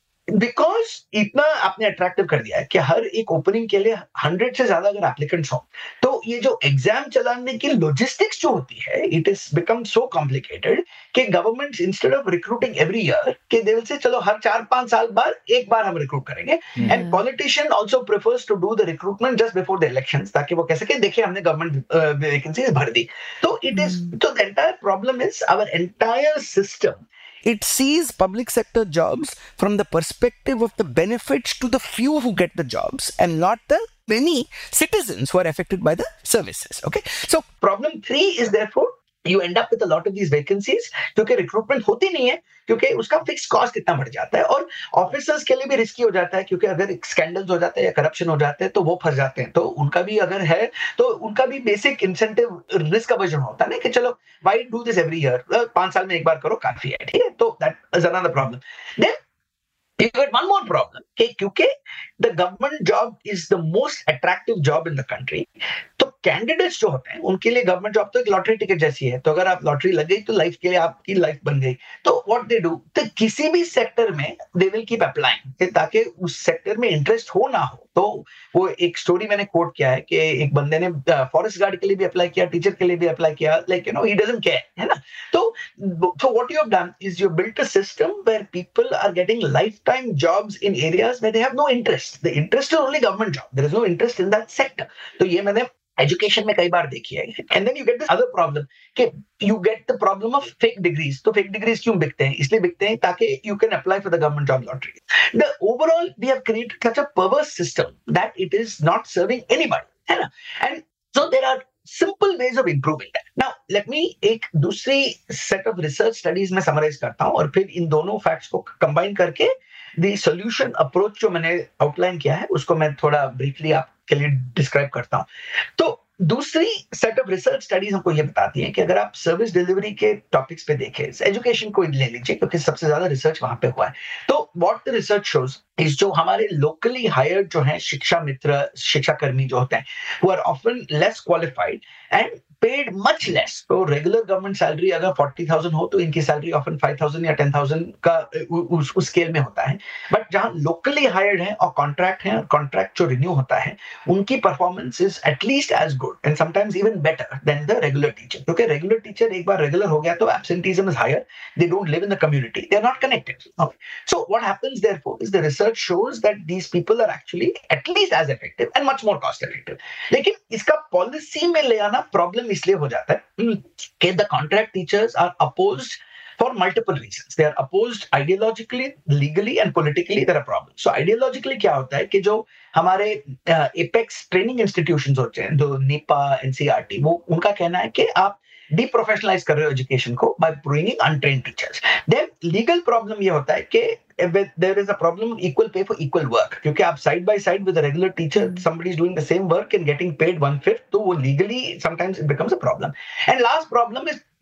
because इतना आपने अट्रैक्टिव कर दिया है कि हर एक ओपनिंग के लिए हंड्रेड से ज्यादा अगर एप्लीकेंट्स हो, तो ये जो एग्जाम चलाने की लॉजिस्टिक्स जो होती है, it is become so complicated कि government instead of recruiting every year के दे विल से चलो हर चार पांच साल बाद एक बार हम रिक्रूट करेंगे. And politician also prefers to do the recruitment just before the elections, ताकि वो कह सके देखिए हमने गवर्नमेंट वैकेंसीज भर दी. तो इट इज तो the entire problem is our entire system. It sees public sector jobs from the perspective of the benefits to the few who get the jobs and not the many citizens who are affected by the services. Okay. So problem three is therefore you end up with a lot of these vacancies क्योंकि recruitment होती नहीं है, क्योंकि उसका fix cost इतना बढ़ जाता है. और ऑफिसर्स के लिए भी रिस्की हो जाता है क्योंकि अगर स्कैंडल्स हो जाते हैं या करप्शन हो जाते हैं तो वो फंस जाते हैं. तो उनका भी अगर है तो उनका भी बेसिक इंसेंटिव रिस्क अवर्जन होता है ना कि चलो why do this every year, पांच साल में एक बार करो काफी है. ठीक है. तो that is another problem. Then you got one more problem कि क्योंकि the government job is the most attractive job in the country, तो कैंडिडेट्स जो होते हैं उनके लिए गवर्नमेंट जॉब तो एक लॉटरी टिकट जैसी है. तो अगर आप लॉटरी लग गई तो लाइफ के लिए आपकी लाइफ बन गई. तो व्हाट दे डू, तो किसी भी सेक्टर में दे विल कीप अप्लाइंग ताकि उस सेक्टर में इंटरेस्ट हो ना हो. तो वो एक स्टोरी मैंने कोट किया है कि एक बंदे ने फॉरेस्ट गार्ड के लिए भी अप्लाई किया, टीचर के लिए भी अप्लाई किया, like you know he doesn't care, है ना. तो so what you have done is you built a system where people are getting lifetime jobs in areas where they have no interest. The interest is only government job. There is no interest in that sector. तो ये मैंने education में कई बार देखी है. And then you get this other problem कि you get the problem of fake degrees. तो फेक डिग्रीज क्यों बिकते हैं? इसलिए बिकते हैं ताकि you can apply for the government job lottery. The overall we have created such a perverse system that it is not serving anybody, है ना. And so there are simple ways of improving that. Now, let me एक दूसरी set of research studies में summarize करता हूँ और फिर इन दोनों facts को combine करके the solution approach जो मैंने outline किया है उसको मैं थोड़ा briefly आपके लिए describe करता हूँ. तो दूसरी सेट ऑफ रिसर्च स्टडीज हमको ये बताती हैं कि अगर आप सर्विस डिलीवरी के टॉपिक्स पे देखें, एजुकेशन को ले लीजिए क्योंकि सबसे ज्यादा रिसर्च वहां पे हुआ है. तो what the research shows is जो हमारे लोकली हायर्ड जो है शिक्षा मित्र, शिक्षा कर्मी जो होते हैं, who are often less qualified and paid much less. तो रेगुलर गवर्नमेंट सैलरी अगर फोर्टी थाउजेंड हो तो इनकी सैलरी ऑफन फाइव थाउजेंड या टेन थाउजेंड का उस, उस स्केल में होता है. बट जहां लोकली हायर्ड है और कॉन्ट्रैक्ट है, और कॉन्ट्रैक्ट जो रिन्यू होता है, उनकी performance is at least as good and sometimes even better than the regular teacher. क्योंकि रेगुलर टीचर एक बार रेगुलर हो गया तो absenteeism is higher, they don't live in the community, they are not connected. So what happens therefore is the research shows that these people are actually at least as effective and much more cost effective. लेकिन इसका policy में ले आना problem इसलिए हो जाता है कि the contract teachers are opposed for multiple reasons. They are opposed ideologically, legally and politically. There are problems. So ideologically क्या होता है कि जो हमारे एपेक्स ट्रेनिंग इंस्टीट्यूशंस होते हैं, जो नीपा, एनसीईआरटी, वो उनका कहना है कि आप डीप्रोफेशनलाइज कर रहे हो एजुकेशन को by bringing untrained teachers. Then legal problem ये होता है कि there is a problem of equal pay for equal work. क्योंकि आप side by side with a regular teacher, somebody is doing the same work and getting paid one fifth, तो वो legally sometimes it becomes a problem. And last problem is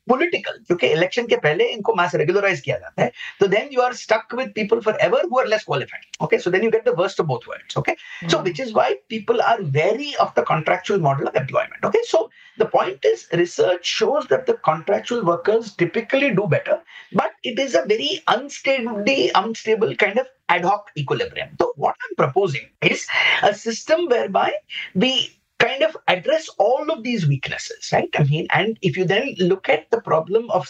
political, क्योंकि election के पहले इनको mass regularise किया जाता है, तो then you are stuck with people forever who are less qualified. Okay, so then you get the worst of both worlds. Okay, so which is why people are wary of the contractual model of employment. Okay, so the point is, research shows that the contractual workers typically do better, but it is a very unsteady, unstable kind of ad hoc equilibrium. So what I'm proposing is a system whereby we kind of address all of these weaknesses, right? I mean, and if you then look at the problem of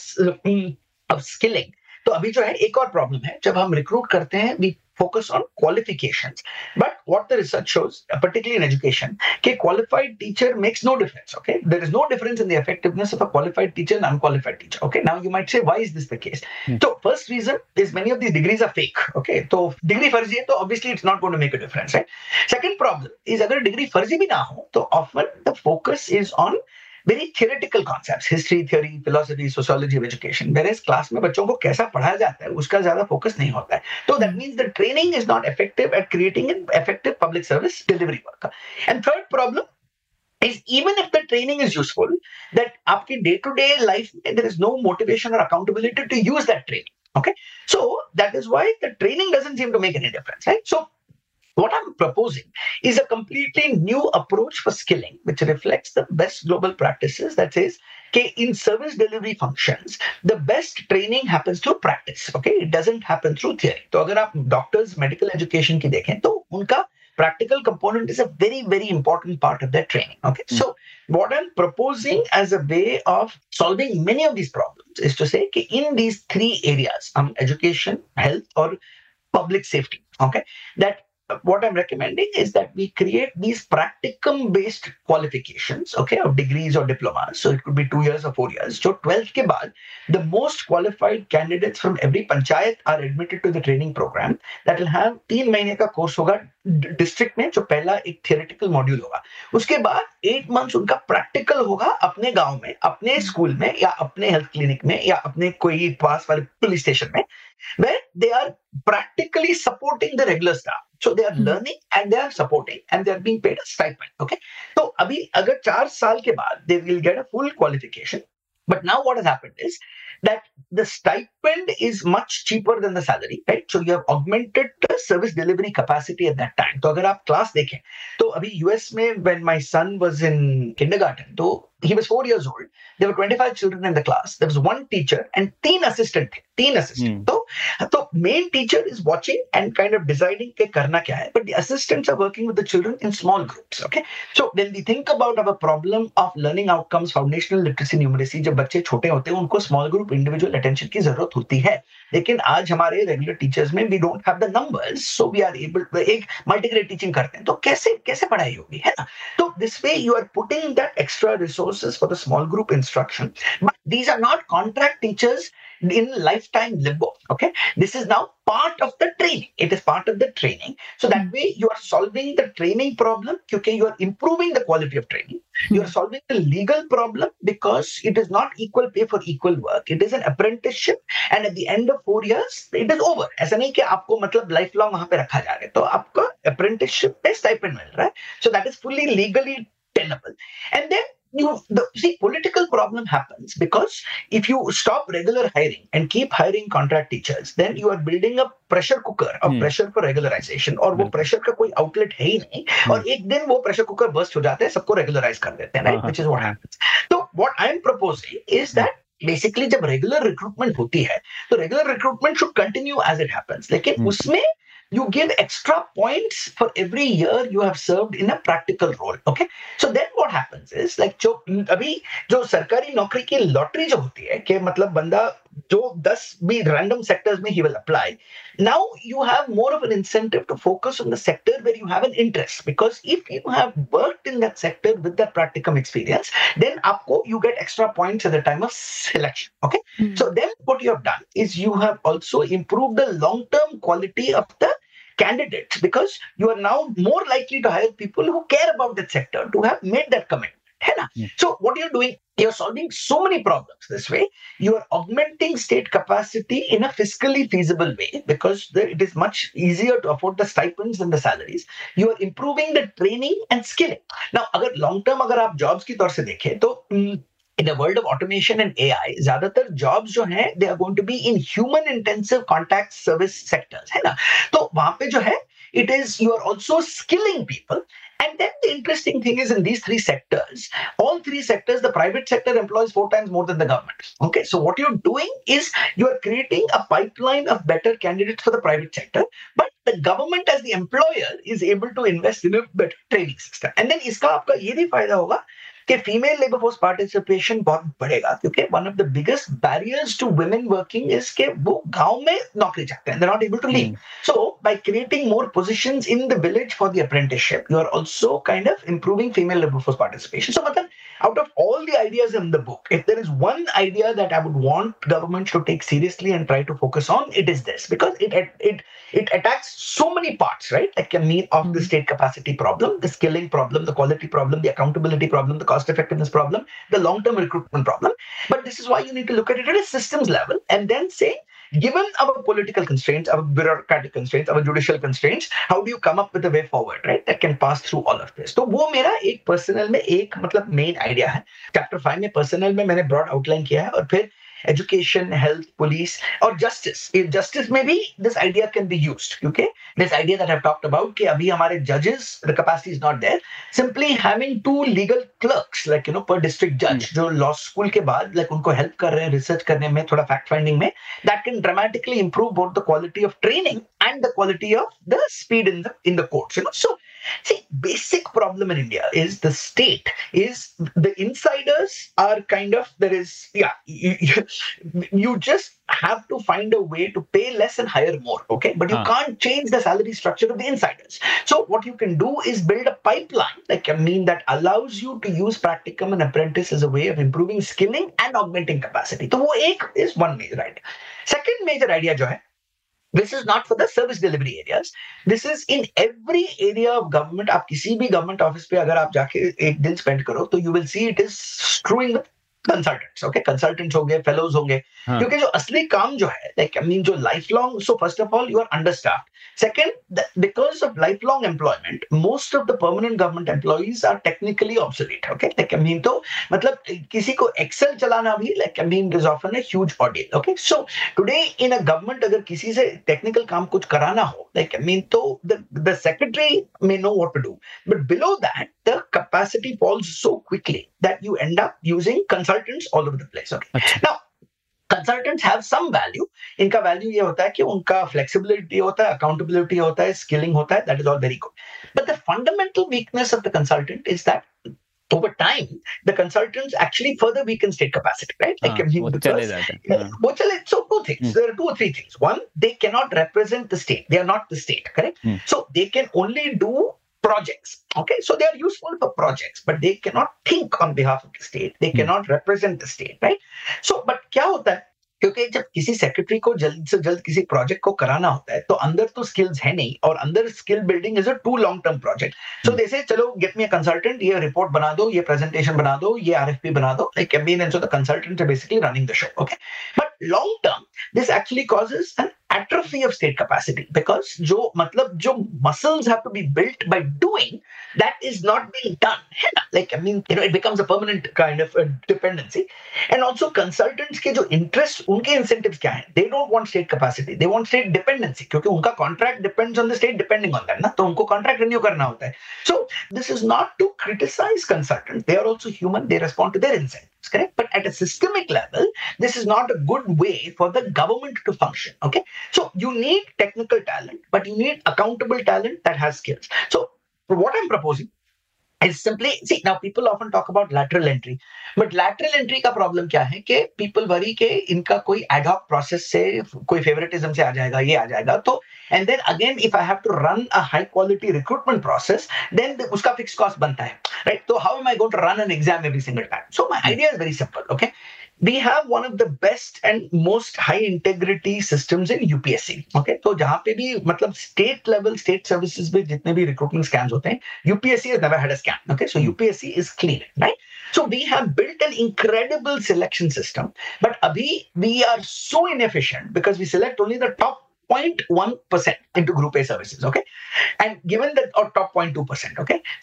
of skilling, तो अभी जो है एक और problem है, जब हम recruit करते हैं we focus on qualifications, but what the research shows, particularly in education, कि qualified teacher makes no difference. Okay, there is no difference in the effectiveness of a qualified teacher and unqualified teacher. Okay, now you might say, why is this the case? Hmm. So first reason is many of these degrees are fake. Okay, so degree फर्जी है तो obviously it's not going to make a difference, right? Second problem is अगर degree फर्जी भी ना हो तो often the focus is on very theoretical concepts, history, theory, philosophy, sociology of education, whereas class में बच्चों को कैसा पढ़ाया जाता है उसका ज्यादा फोकस नहीं होता है. So that means the training is not effective at creating an effective public service delivery worker. And third problem is, even if the training is useful, that आपकी day to day life में there is no motivation or accountability to use that training. Okay, so that is why the training doesn't seem to make any difference, right? So what I'm proposing is a completely new approach for skilling, which reflects the best global practices. That says, okay, in service delivery functions, the best training happens through practice. Okay, it doesn't happen through theory. So, अगर आप doctors medical education की देखें, तो उनका practical component is a very, very important part of their training. Okay, mm. so what I'm proposing as a way of solving many of these problems is to say, okay, in these three areas, um, education, health, or public safety. Okay, that what I'm recommending is that we create these practicum-based qualifications, okay, of degrees or diplomas. So it could be two years or four years. So twelfth के बाद, the most qualified candidates from every panchayat are admitted to the training program that will have तीन महीने का course होगा district में, जो पहला एक theoretical module होगा. उसके बाद eight months उनका practical होगा अपने गांव में, अपने स्कूल में, या अपने health clinic में, या अपने कोई पास वाले police station में, where they are practically supporting the regular staff. So they are learning and they are supporting and they are being paid a stipend. Okay. So अभी अगर चार साल के बाद they will get a full qualification. But now what has happened is that the stipend is much cheaper than the salary, right? So you have augmented the service delivery capacity at that time. तो अगर आप class देखें, तो अभी U S में when my son was in kindergarten, तो he was four years old. There were twenty-five children in the class. There was one teacher and तीन assistant थे, तीन assistant. Hmm. तो तो main teacher is watching and kind of deciding के करना क्या है, but the assistants are working with the children in small groups. Okay, so when we think about our problem of learning outcomes, foundational literacy, numeracy, जब बच्चे छोटे होते हैं उनको small group individual attention की जरूरत होती है. लेकिन आज हमारे रेगुलर टीचर्स में we don't have the numbers, so we are able to एक मल्टीग्रेड टीचिंग करते हैं, तो कैसे कैसे पढ़ाई होगी, है ना? तो this way you are putting that extra resources for the small group instruction, but these are not contract teachers in lifetime limbo. Okay, this is now part of the training. It is part of the training. So that way you are solving the training problem because you are improving the quality of training. You are solving the legal problem because it is not equal pay for equal work. It is an apprenticeship, and at the end of four years, it is over. ऐसा नहीं कि आपको मतलब lifelong वहाँ पे रखा जा रहा है. तो आपको apprenticeship पे stipend मिल रहा है. So that is fully legally tenable. And then you the, see, political problem happens because if you stop regular hiring and keep hiring contract teachers, then you are building a pressure cooker of hmm. pressure for regularization, और वो pressure का कोई outlet है ही नहीं, hmm. और एक दिन वो pressure cooker burst हो जाता है, सबको regularize कर देते हैं, right? Uh-huh. Which is what happens. So what I am proposing is that basically जब regular recruitment होती है, तो regular recruitment should continue as it happens, लेकिन hmm. उसमें you give extra points for every year you have served in a practical role. Okay, so then what happens is like जो अभी जो सरकारी नौकरी की लॉटरी जो होती है कि मतलब बंदा जो दस भी random sectors में he will apply. Now you have more of an incentive to focus on the sector where you have an interest, because if you have worked in that sector with that practicum experience, then आपको you get extra points at the time of selection. Okay, mm-hmm. So then what you have done is you have also improved the long-term quality of the candidates, because you are now more likely to hire people who care about that sector, to have made that commitment. Yeah. So what you're doing, you're solving so many problems this way. You are augmenting state capacity in a fiscally feasible way, because the, it is much easier to afford the stipends than the salaries. You are improving the training and skilling. Now, अगर long term अगर आप jobs की तौर से देखें, तो in the world of automation and A I, ज्यादातर jobs जो हैं, they are going to be in human intensive contact service sectors, है ना? तो वहाँ पे जो है, it is you are also skilling people. And then the interesting thing is in these three sectors, all three sectors, the private sector employs four times more than the government. Okay, so what you're doing is you are creating a pipeline of better candidates for the private sector, but the government as the employer is able to invest in a better training system. And then इसका आपका ये भी फायदा होगा कि female labour force participation बहुत बढ़ेगा, क्योंकि one of the biggest barriers to women working is के वो गांव में नौकरी चाहते हैं, they are not able to leave. So by creating more positions in the village for the apprenticeship, you are also kind of improving female labour force participation. So मतलब out of all the ideas in the book, if there is one idea that I would want government to take seriously and try to focus on, it is this, because it it it attacks so many parts, right? Like, I mean, of the state capacity problem, the skilling problem, the quality problem, the accountability problem, the cost effectiveness problem, the long-term recruitment problem. But this is why you need to look at it at a systems level and then say, given our political constraints, our bureaucratic constraints, our judicial constraints, how do you come up with a way forward, right? That can pass through all of this. तो वो मेरा एक personal में एक मतलब main idea है. Chapter five में personal में मैंने ब्रॉड आउटलाइन किया है, और फिर education, health, police, or justice. In justice में भी this idea can be used. Okay, this idea that I've talked about कि अभी हमारे judges, the capacity is not there. Simply having two legal clerks, like you know, per district judge, जो law school के बाद, like उनको help कर रहे हैं research करने में, थोड़ा fact finding में, that can dramatically improve both the quality of training and the quality of the speed in the in the courts. You know, so. See, basic problem in India is the state is the insiders are kind of, there is, yeah, you, you, you just have to find a way to pay less and hire more, okay? But you huh. can't change the salary structure of the insiders. So what you can do is build a pipeline, like I mean, that allows you to use practicum and apprentice as a way of improving skilling and augmenting capacity. So वो एक is one major idea. Second major idea जो है, this is not for the service delivery areas. This is in every area of government. आप किसी भी government office पे अगर आप जाके एक दिन spend करो, तो you will see it is strewing with consultants. Okay, consultants होंगे, fellows होंगे, हाँ. क्योंकि जो असली काम जो है, like I mean, जो lifelong. So first of all, you are understaffed. Second, the, because of lifelong employment, most of the permanent government employees are technically obsolete. Okay, like I mean, तो मतलब किसी को Excel चलाना भी, like I mean, is often a huge ordeal. Okay, so today in a government, अगर किसी से technical काम कुछ कराना हो, like I mean, तो the the secretary may know what to do, but below that, the capacity falls so quickly that you end up using consultants all over the place. Okay, Achha. Now. Consultants have some value. इनका value ये होता है कि उनका flexibility होता है, accountability होता है, skilling होता है. That is all very good. But the fundamental weakness of the consultant is that over time, the consultants actually further weaken state capacity, right? Like, हाँ, वो चले जाते हैं. वो चले. So two things. There are two or three things. One, they cannot represent the state. They are not the state, correct? Hmm. So they can only do projects. Okay, so they are useful for projects, but they cannot think on behalf of the state. They cannot hmm. represent the state, right? So, but क्या होता है? क्योंकि जब किसी secretary को जल्द से जल्द किसी प्रोजेक्ट को कराना होता है, तो अंदर तो स्किल्स है नहीं, और अंदर skill building is a too long term project. So they say चलो गेट मी अ कंसल्टेंट, ये रिपोर्ट बना दो, ये प्रेजेंटेशन बना दो, ये आरएफपी बना दो, like I mean, and so the consultants are basically running the show. Okay, but long term this actually causes an atrophy of state capacity, because जो मतलब जो muscles have to be built by doing, that is not being done. Like I mean, you know, it becomes a permanent kind of a dependency. And also consultants के जो interest, उनके incentives क्या हैं? They don't want state capacity, they want state dependency, क्योंकि उनका contract depends on the state depending on them, ना, तो उनको contract renew करना होता है. So this is not to criticize consultants, they are also human, they respond to their incentives. Correct, but at a systemic level, this is not a good way for the government to function. Okay, so you need technical talent, but you need accountable talent that has skills. So what I'm proposing is simply, see, now people often talk about lateral entry, but lateral entry का problem क्या है कि people worry कि इनका कोई ad hoc process से कोई favoritism से आ जाएगा, ये आ जाएगा, तो and then again if I have to run a high quality recruitment process, then the, उसका fixed cost बनता है, right? So how am I going to run an exam every single time? So my idea is very simple. Okay, we have one of the best and most high integrity systems in U P S C. Okay, तो जहाँ पे भी मतलब state level state services में जितने भी recruitment scams होते हैं, U P S C has never had a scam. Okay, so U P S C is clean, right? So we have built an incredible selection system, but abhi we are so inefficient because we select only the top zero point one percent into group A services. Okay, and given that, or top zero point two percent. Okay, so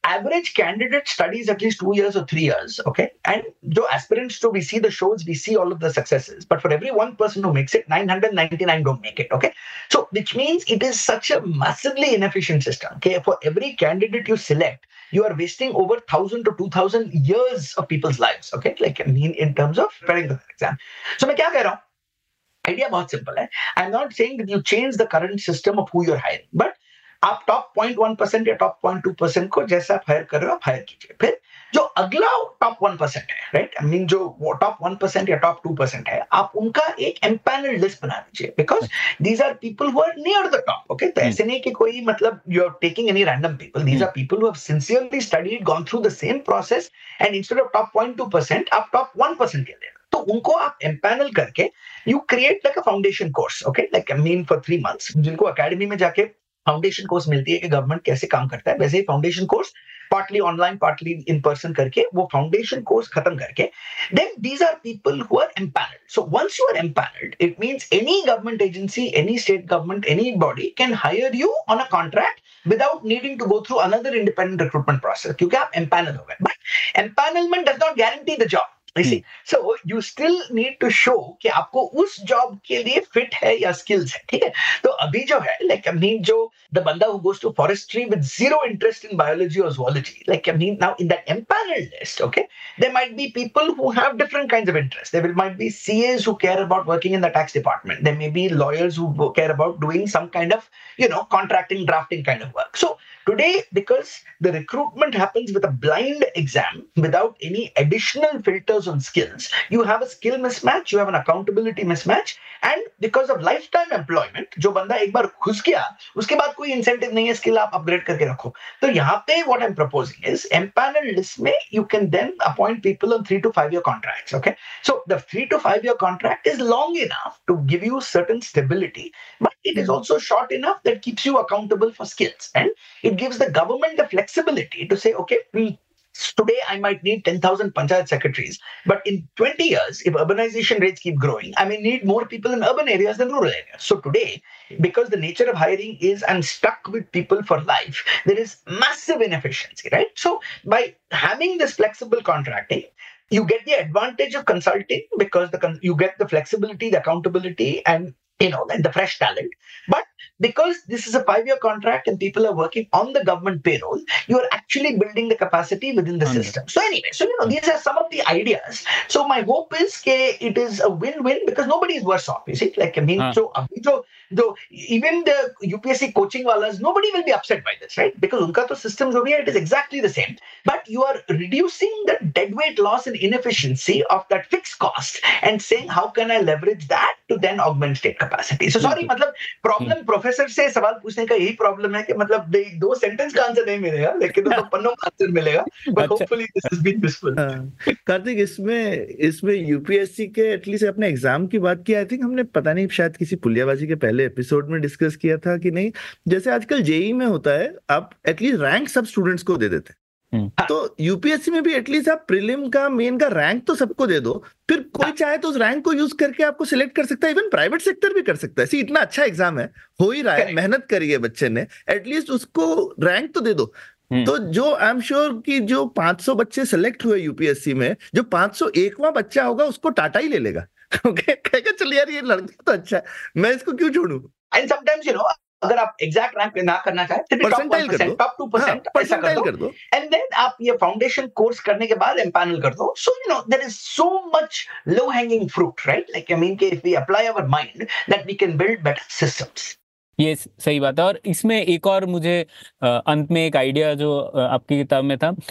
average candidate studies at least two years or three years, okay? And जो aspirants, so we see the shows, we see all of the successes, but for every one person who makes it, nine hundred ninety-nine don't make it, okay? So which means it is such a massively inefficient system, okay? For every candidate you select, you are wasting over one thousand to two thousand years of people's lives, okay? Like, I mean, in terms of preparing for the exam. So मैं क्या कह रहा हूँ? Idea बहुत simple है. I'm not saying that you change the current system of who you're hiring, but आप top zero point one percent या top zero point two percent को जैसा आप हायर कर रहे हो आप हायर कीजिए. फिर जो अगला टॉप one percent है, राइट, आई मीन जो टॉप one percent या टॉप two percent है, आप उनका एक एम्पैनल लिस्ट बना दीजिए, because these are people who are near the top, okay? तो ऐसे नहीं कि कोई मतलब you are taking any random people, these are people who have sincerely studied, gone through the same process, and instead of top zero point two percent आप top one percent के ले. तो उनको आप एम्पैनल करके you create like a foundation course, okay? Like I mean for three months जिनको academy में जाके फाउंडेशन कोर्स मिलती है कि गवर्नमेंट कैसे काम करता है, वैसे ही foundation course partly online partly in person करके वो फाउंडेशन कोर्स खत्म करके then these are people who are empanelled. So once you are empanelled it means any government agency, any state government, any body can hire you on a contract without needing to go through another independent recruitment process, क्योंकि आप empanel हो गए. But empanelment does not guarantee the job. You see, so you still need to show कि आपको उस job के लिए fit है या स्किल्स है, ठीक है? तो अभी जो है, like I mean, जो the बंदा who goes to forestry with zero interest in biology or zoology, like I mean, now in that empaneled list, okay, there might be people who have different kinds of interests. There will, might be C As who care about working in the tax department. There may be lawyers who care about doing some kind of, you know, contracting, drafting kind of work. So today, because the recruitment happens with a blind exam without any additional filters on skills, you have a skill mismatch, you have an accountability mismatch, and because of lifetime employment, जो बंदा एक बार घुस गया उसके बाद कोई incentive नहीं है स्किल आप अपग्रेड करके रखो. तो यहाँ पे what I'm proposing is empanel list में you can then appoint people on three to five year contracts, okay? So the three to five year contract is long enough to give you certain stability, but it is also short enough that keeps you accountable for skills, and it gives the government the flexibility to say, okay, we today I might need ten thousand panchayat secretaries, but in twenty years, if urbanization rates keep growing, I may need more people in urban areas than rural areas. So today, because the nature of hiring is I'm stuck with people for life, there is massive inefficiency, right? So by having this flexible contracting, you get the advantage of consulting because the con- you get the flexibility, the accountability, and you know, and the fresh talent. But because this is a five-year contract and people are working on the government payroll, you are actually building the capacity within the system. So anyway, so you know, these are some of the ideas. So my hope is that it is a win-win because nobody is worse off. You see, like I mean, uh. so so so even the U P S C coaching walas, nobody will be upset by this, right? Because unka to system jo bhi hai, it is exactly the same. But you are reducing the deadweight loss and inefficiency of that fixed cost and saying how can I leverage that to then augment state capacity. So sorry, मतलब problem professor से सवाल पूछने का यही problem है कि मतलब दो सेंटेंस का आंसर नहीं मिलेगा लेकिन तो पन्नों का आंसर मिलेगा. But hopefully this has been useful. Kartik, इसमें इसमें यूपीएससी के एटलीस्ट अपने एग्जाम की बात की, आई थिंक हमने पता नहीं शायद किसी पुलियाबाजी के पहले एपिसोड में डिस्कस किया था कि नहीं, जैसे आजकल जेई में होता है आप एटलीस्ट रैंक सब स्टूडेंट्स को दे देते हैं. तो यूपीएससी में भी एटलीस्ट आप प्रीलिम का मेन का रैंक तो सबको दे दो, फिर कोई चाहे तो उस रैंक को यूज करके आपको सिलेक्ट कर सकता है. इवन प्राइवेट सेक्टर भी कर सकता है. सी इतना अच्छा एग्जाम है, हो ही रहा है, मेहनत करी है बच्चे ने, एटलीस्ट उसको रैंक तो दे दो. तो जो आई एम श्योर कि जो पांच सौ बच्चे सिलेक्ट हुए यूपीएससी में, जो पांच सौ एकवां बच्चा होगा उसको टाटा ही ले लेगा. ओके, कहेगा चल यार ये लड़का तो अच्छा है, मैं इसको क्यों छोड़ूं. एंड समटाइम्स यू नो अगर आप एग्जैक्ट रैंक ना करना चाहे तो top one percent, top two percent ऐसा कर दो, एंड देन आप ये फाउंडेशन कोर्स करने के बाद एम्पैनल कर दो. So you know there is so much low hanging fruit, right? Like I mean कि if we apply our mind that we can build better systems. ये सही बात है. और इसमें एक और मुझे आ, अंत में एक आइडिया जो आ, आपकी किताब में था आ,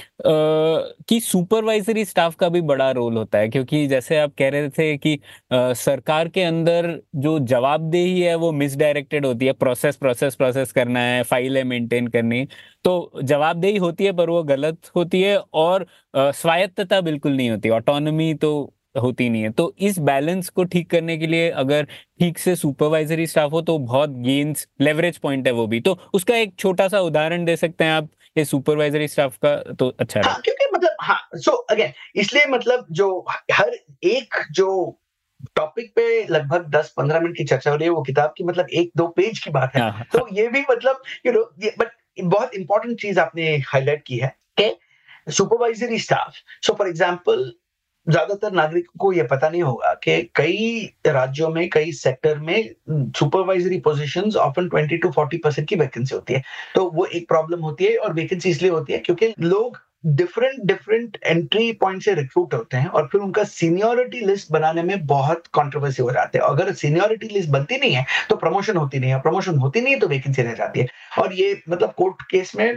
कि सुपरवाइजरी स्टाफ का भी बड़ा रोल होता है, क्योंकि जैसे आप कह रहे थे कि आ, सरकार के अंदर जो जवाबदेही है वो मिसडायरेक्टेड होती है. प्रोसेस प्रोसेस प्रोसेस करना है, फाइलें मेंटेन करनी, तो जवाबदेही होती है पर वो गलत होती है, और स्वायत्तता बिल्कुल नहीं होती, ऑटोनॉमी तो होती नहीं है. तो इस बैलेंस को ठीक करने के लिए अगर ठीक से सुपरवाइजरी स्टाफ हो तो बहुत गेन्स, लेवरेज पॉइंट है वो भी. तो उसका एक छोटा सा उदाहरण दे सकते हैं आप ये सुपरवाइजरी स्टाफ का, तो अच्छा है. हाँ, क्योंकि मतलब हाँ, सो अगेन इसलिए मतलब जो हर एक जो टॉपिक पे लगभग दस पंद्रह मिनट की चर्चा हो रही है, वो किताब की मतलब एक दो पेज की बात है. तो ये भी मतलब यू नो, बट बहुत इंपॉर्टेंट चीज आपने हाईलाइट की है के supervisory staff. So for example, ज्यादातर नागरिकों को यह पता नहीं होगा कि कई राज्यों में, कई सेक्टर में supervisory positions often twenty to forty percent की वैकेंसी होती है। तो वो एक प्रॉब्लम होती है, और वैकेंसी इसलिए होती है क्योंकि लोग डिफरेंट डिफरेंट एंट्री पॉइंट से रिक्रूट होते हैं, और फिर उनका सीनियरिटी लिस्ट बनाने में बहुत कंट्रोवर्सी हो जाती है। अगर सीनियरिटी लिस्ट बनती नहीं है तो प्रमोशन होती नहीं है, प्रमोशन होती नहीं है तो वैकेंसी रह जाती है। और ये मतलब कोर्ट केस में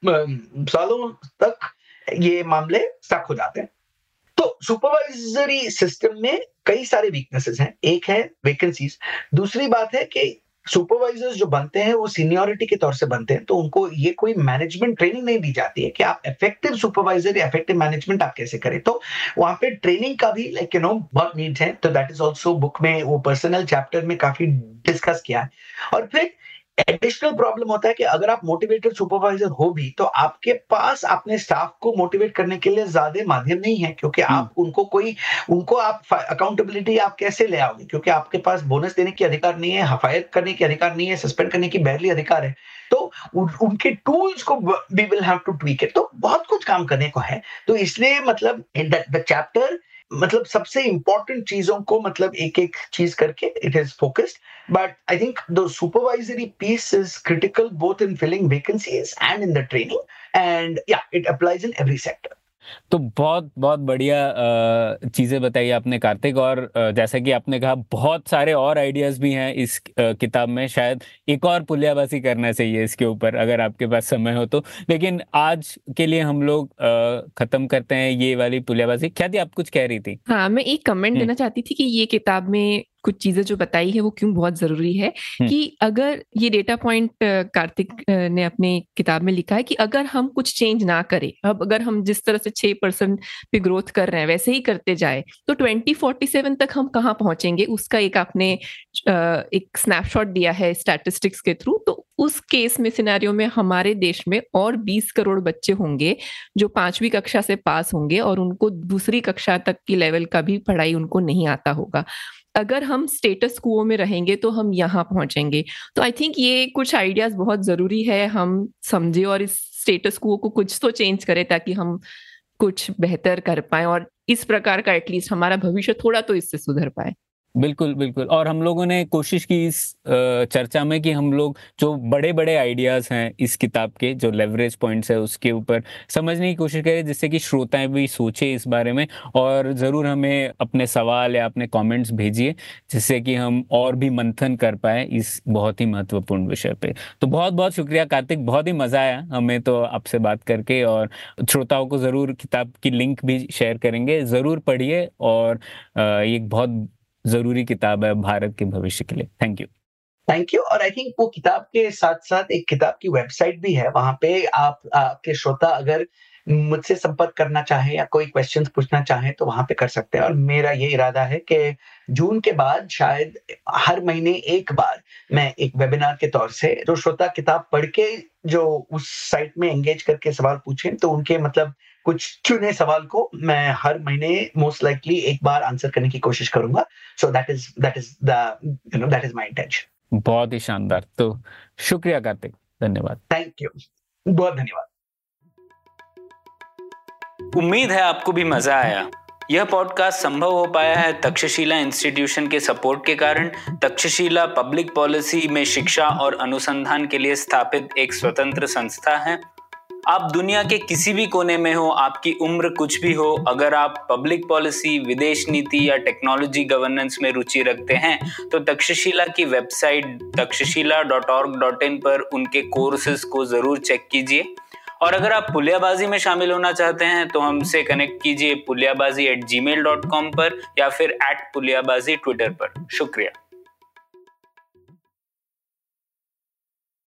सालों तक ये मामले स्टक हो जाते हैं। तो सुपरवाइजरी सिस्टम में कई सारे वीकनेसेस हैं। एक है वैकेंसीज, दूसरी बात है कि सुपरवाइजर्स जो बनते हैं वो सीनियरिटी के तौर से बनते हैं, तो उनको ये कोई मैनेजमेंट ट्रेनिंग नहीं दी जाती है कि आप इफेक्टिव सुपरवाइजर या इफेक्टिव मैनेजमेंट आप कैसे करें। तो वहां पे ट्रेनिंग का भी लाइक यू नो बहुत नीड्स है। तो दैट इज आल्सो बुक में वो पर्सनल चैप्टर में काफी डिस्कस किया है। और फिर एडिशनल प्रॉब्लम होता है कि अगर आप मोटिवेटेड सुपरवाइजर हो भी, तो आपके पास अपने स्टाफ को मोटिवेट करने के लिए ज्यादा माध्यम नहीं है, क्योंकि आप उनको कोई उनको आप अकाउंटेबिलिटी आप कैसे ले आओगे, क्योंकि आपके पास बोनस देने की अधिकार नहीं है, फायर करने की अधिकार नहीं है, सस्पेंड करने की बैरली अधिकार है। तो उन, उनके टूल्स को we will have to tweak it. तो बहुत कुछ काम करने को है। तो इसलिए मतलब द चैप्टर मतलब सबसे इंपॉर्टेंट चीजों को मतलब एक एक चीज करके it is focused, but I think the supervisory piece is critical both in filling vacancies and in the training, and या it applies in every sector. तो बहुत बहुत बढ़िया चीज़ें बताई आपने कार्तिक, और जैसा कि आपने कहा बहुत सारे और आइडियाज़ भी हैं इस किताब में। शायद एक और पुलियाबाजी करना चाहिए इसके ऊपर अगर आपके पास समय हो तो, लेकिन आज के लिए हम लोग ख़त्म करते हैं ये वाली पुलियाबाजी। ख्याति, आप कुछ कह रही थी? हाँ, मैं एक कमेंट देना चाहती थी कि ये किताब में कुछ चीजें जो बताई है वो क्यों बहुत जरूरी है, कि अगर ये डेटा पॉइंट कार्तिक ने अपने किताब में लिखा है कि अगर हम कुछ चेंज ना करें, अब अगर हम जिस तरह से छह परसेंट पे ग्रोथ कर रहे हैं वैसे ही करते जाए तो ट्वेंटी फोर्टी सेवन तक हम कहाँ पहुंचेंगे, उसका एक आपने एक स्नैपशॉट दिया है स्टैटिस्टिक्स के थ्रू। तो उस केस में सिनेरियो में हमारे देश में और बीस करोड़ बच्चे होंगे जो पांचवी कक्षा से पास होंगे और उनको दूसरी कक्षा तक की लेवल का भी पढ़ाई उनको नहीं आता होगा। अगर हम स्टेटस क्वो में रहेंगे तो हम यहाँ पहुंचेंगे। तो आई थिंक ये कुछ आइडियाज बहुत जरूरी है हम समझे और इस स्टेटस क्वो को कुछ तो चेंज करें ताकि हम कुछ बेहतर कर पाए और इस प्रकार का एटलीस्ट हमारा भविष्य थोड़ा तो इससे सुधर पाए। बिल्कुल बिल्कुल। और हम लोगों ने कोशिश की इस चर्चा में कि हम लोग जो बड़े बड़े आइडियाज़ हैं इस किताब के, जो लेवरेज पॉइंट्स है उसके ऊपर समझने की कोशिश करें, जिससे कि श्रोताएं भी सोचें इस बारे में। और ज़रूर हमें अपने सवाल या अपने कमेंट्स भेजिए जिससे कि हम और भी मंथन कर पाए इस बहुत ही महत्वपूर्ण विषय पे। तो बहुत बहुत शुक्रिया कार्तिक, बहुत ही मज़ा आया हमें तो आपसे बात करके, और श्रोताओं को ज़रूर किताब की लिंक भी शेयर करेंगे, ज़रूर पढ़िए। और ये बहुत जरूरी किताब है भारत के भविष्य के लिए। Thank you thank you. और आई थिंक वो किताब के साथ साथ एक किताब की वेबसाइट भी है, वहां पे आप आपके श्रोता अगर मुझसे संपर्क करना चाहे या कोई क्वेश्चंस पूछना चाहे तो वहां पे कर सकते हैं। और मेरा ये इरादा है कि जून के बाद शायद हर महीने एक बार मैं एक वेबिनार के तौर से जो श्रोता किताब पढ़ के जो उस साइट में एंगेज करके सवाल पूछें तो उनके मतलब कुछ चुने सवाल को मैं हर महीने मोस्ट लाइकली एक बार आंसर करने की कोशिश करूंगा। So that is that is the you know that is my intention. बहुत ही शानदार। तो शुक्रिया कार्तिक, धन्यवाद। थैंक यू, बहुत धन्यवाद। उम्मीद है आपको भी मजा आया। यह पॉडकास्ट संभव हो पाया है तक्षशिला इंस्टीट्यूशन के सपोर्ट के कारण। तक्षशिला पब्लिक पॉलिसी में शिक्षा और अनुसंधान के लिए स्थापित एक स्वतंत्र संस्था है। आप दुनिया के किसी भी कोने में हो, आपकी उम्र कुछ भी हो, अगर आप पब्लिक पॉलिसी, विदेश नीति या टेक्नोलॉजी गवर्नेंस में रुचि रखते हैं तो तक्षशिला की website Takshashila dot org dot in पर उनके कोर्सेज को जरूर चेक कीजिए। और अगर आप पुलियाबाजी में शामिल होना चाहते हैं तो हमसे कनेक्ट कीजिए Puliyabaazi at Gmail dot com पर या फिर एट पुलियाबाजी ट्विटर पर। शुक्रिया।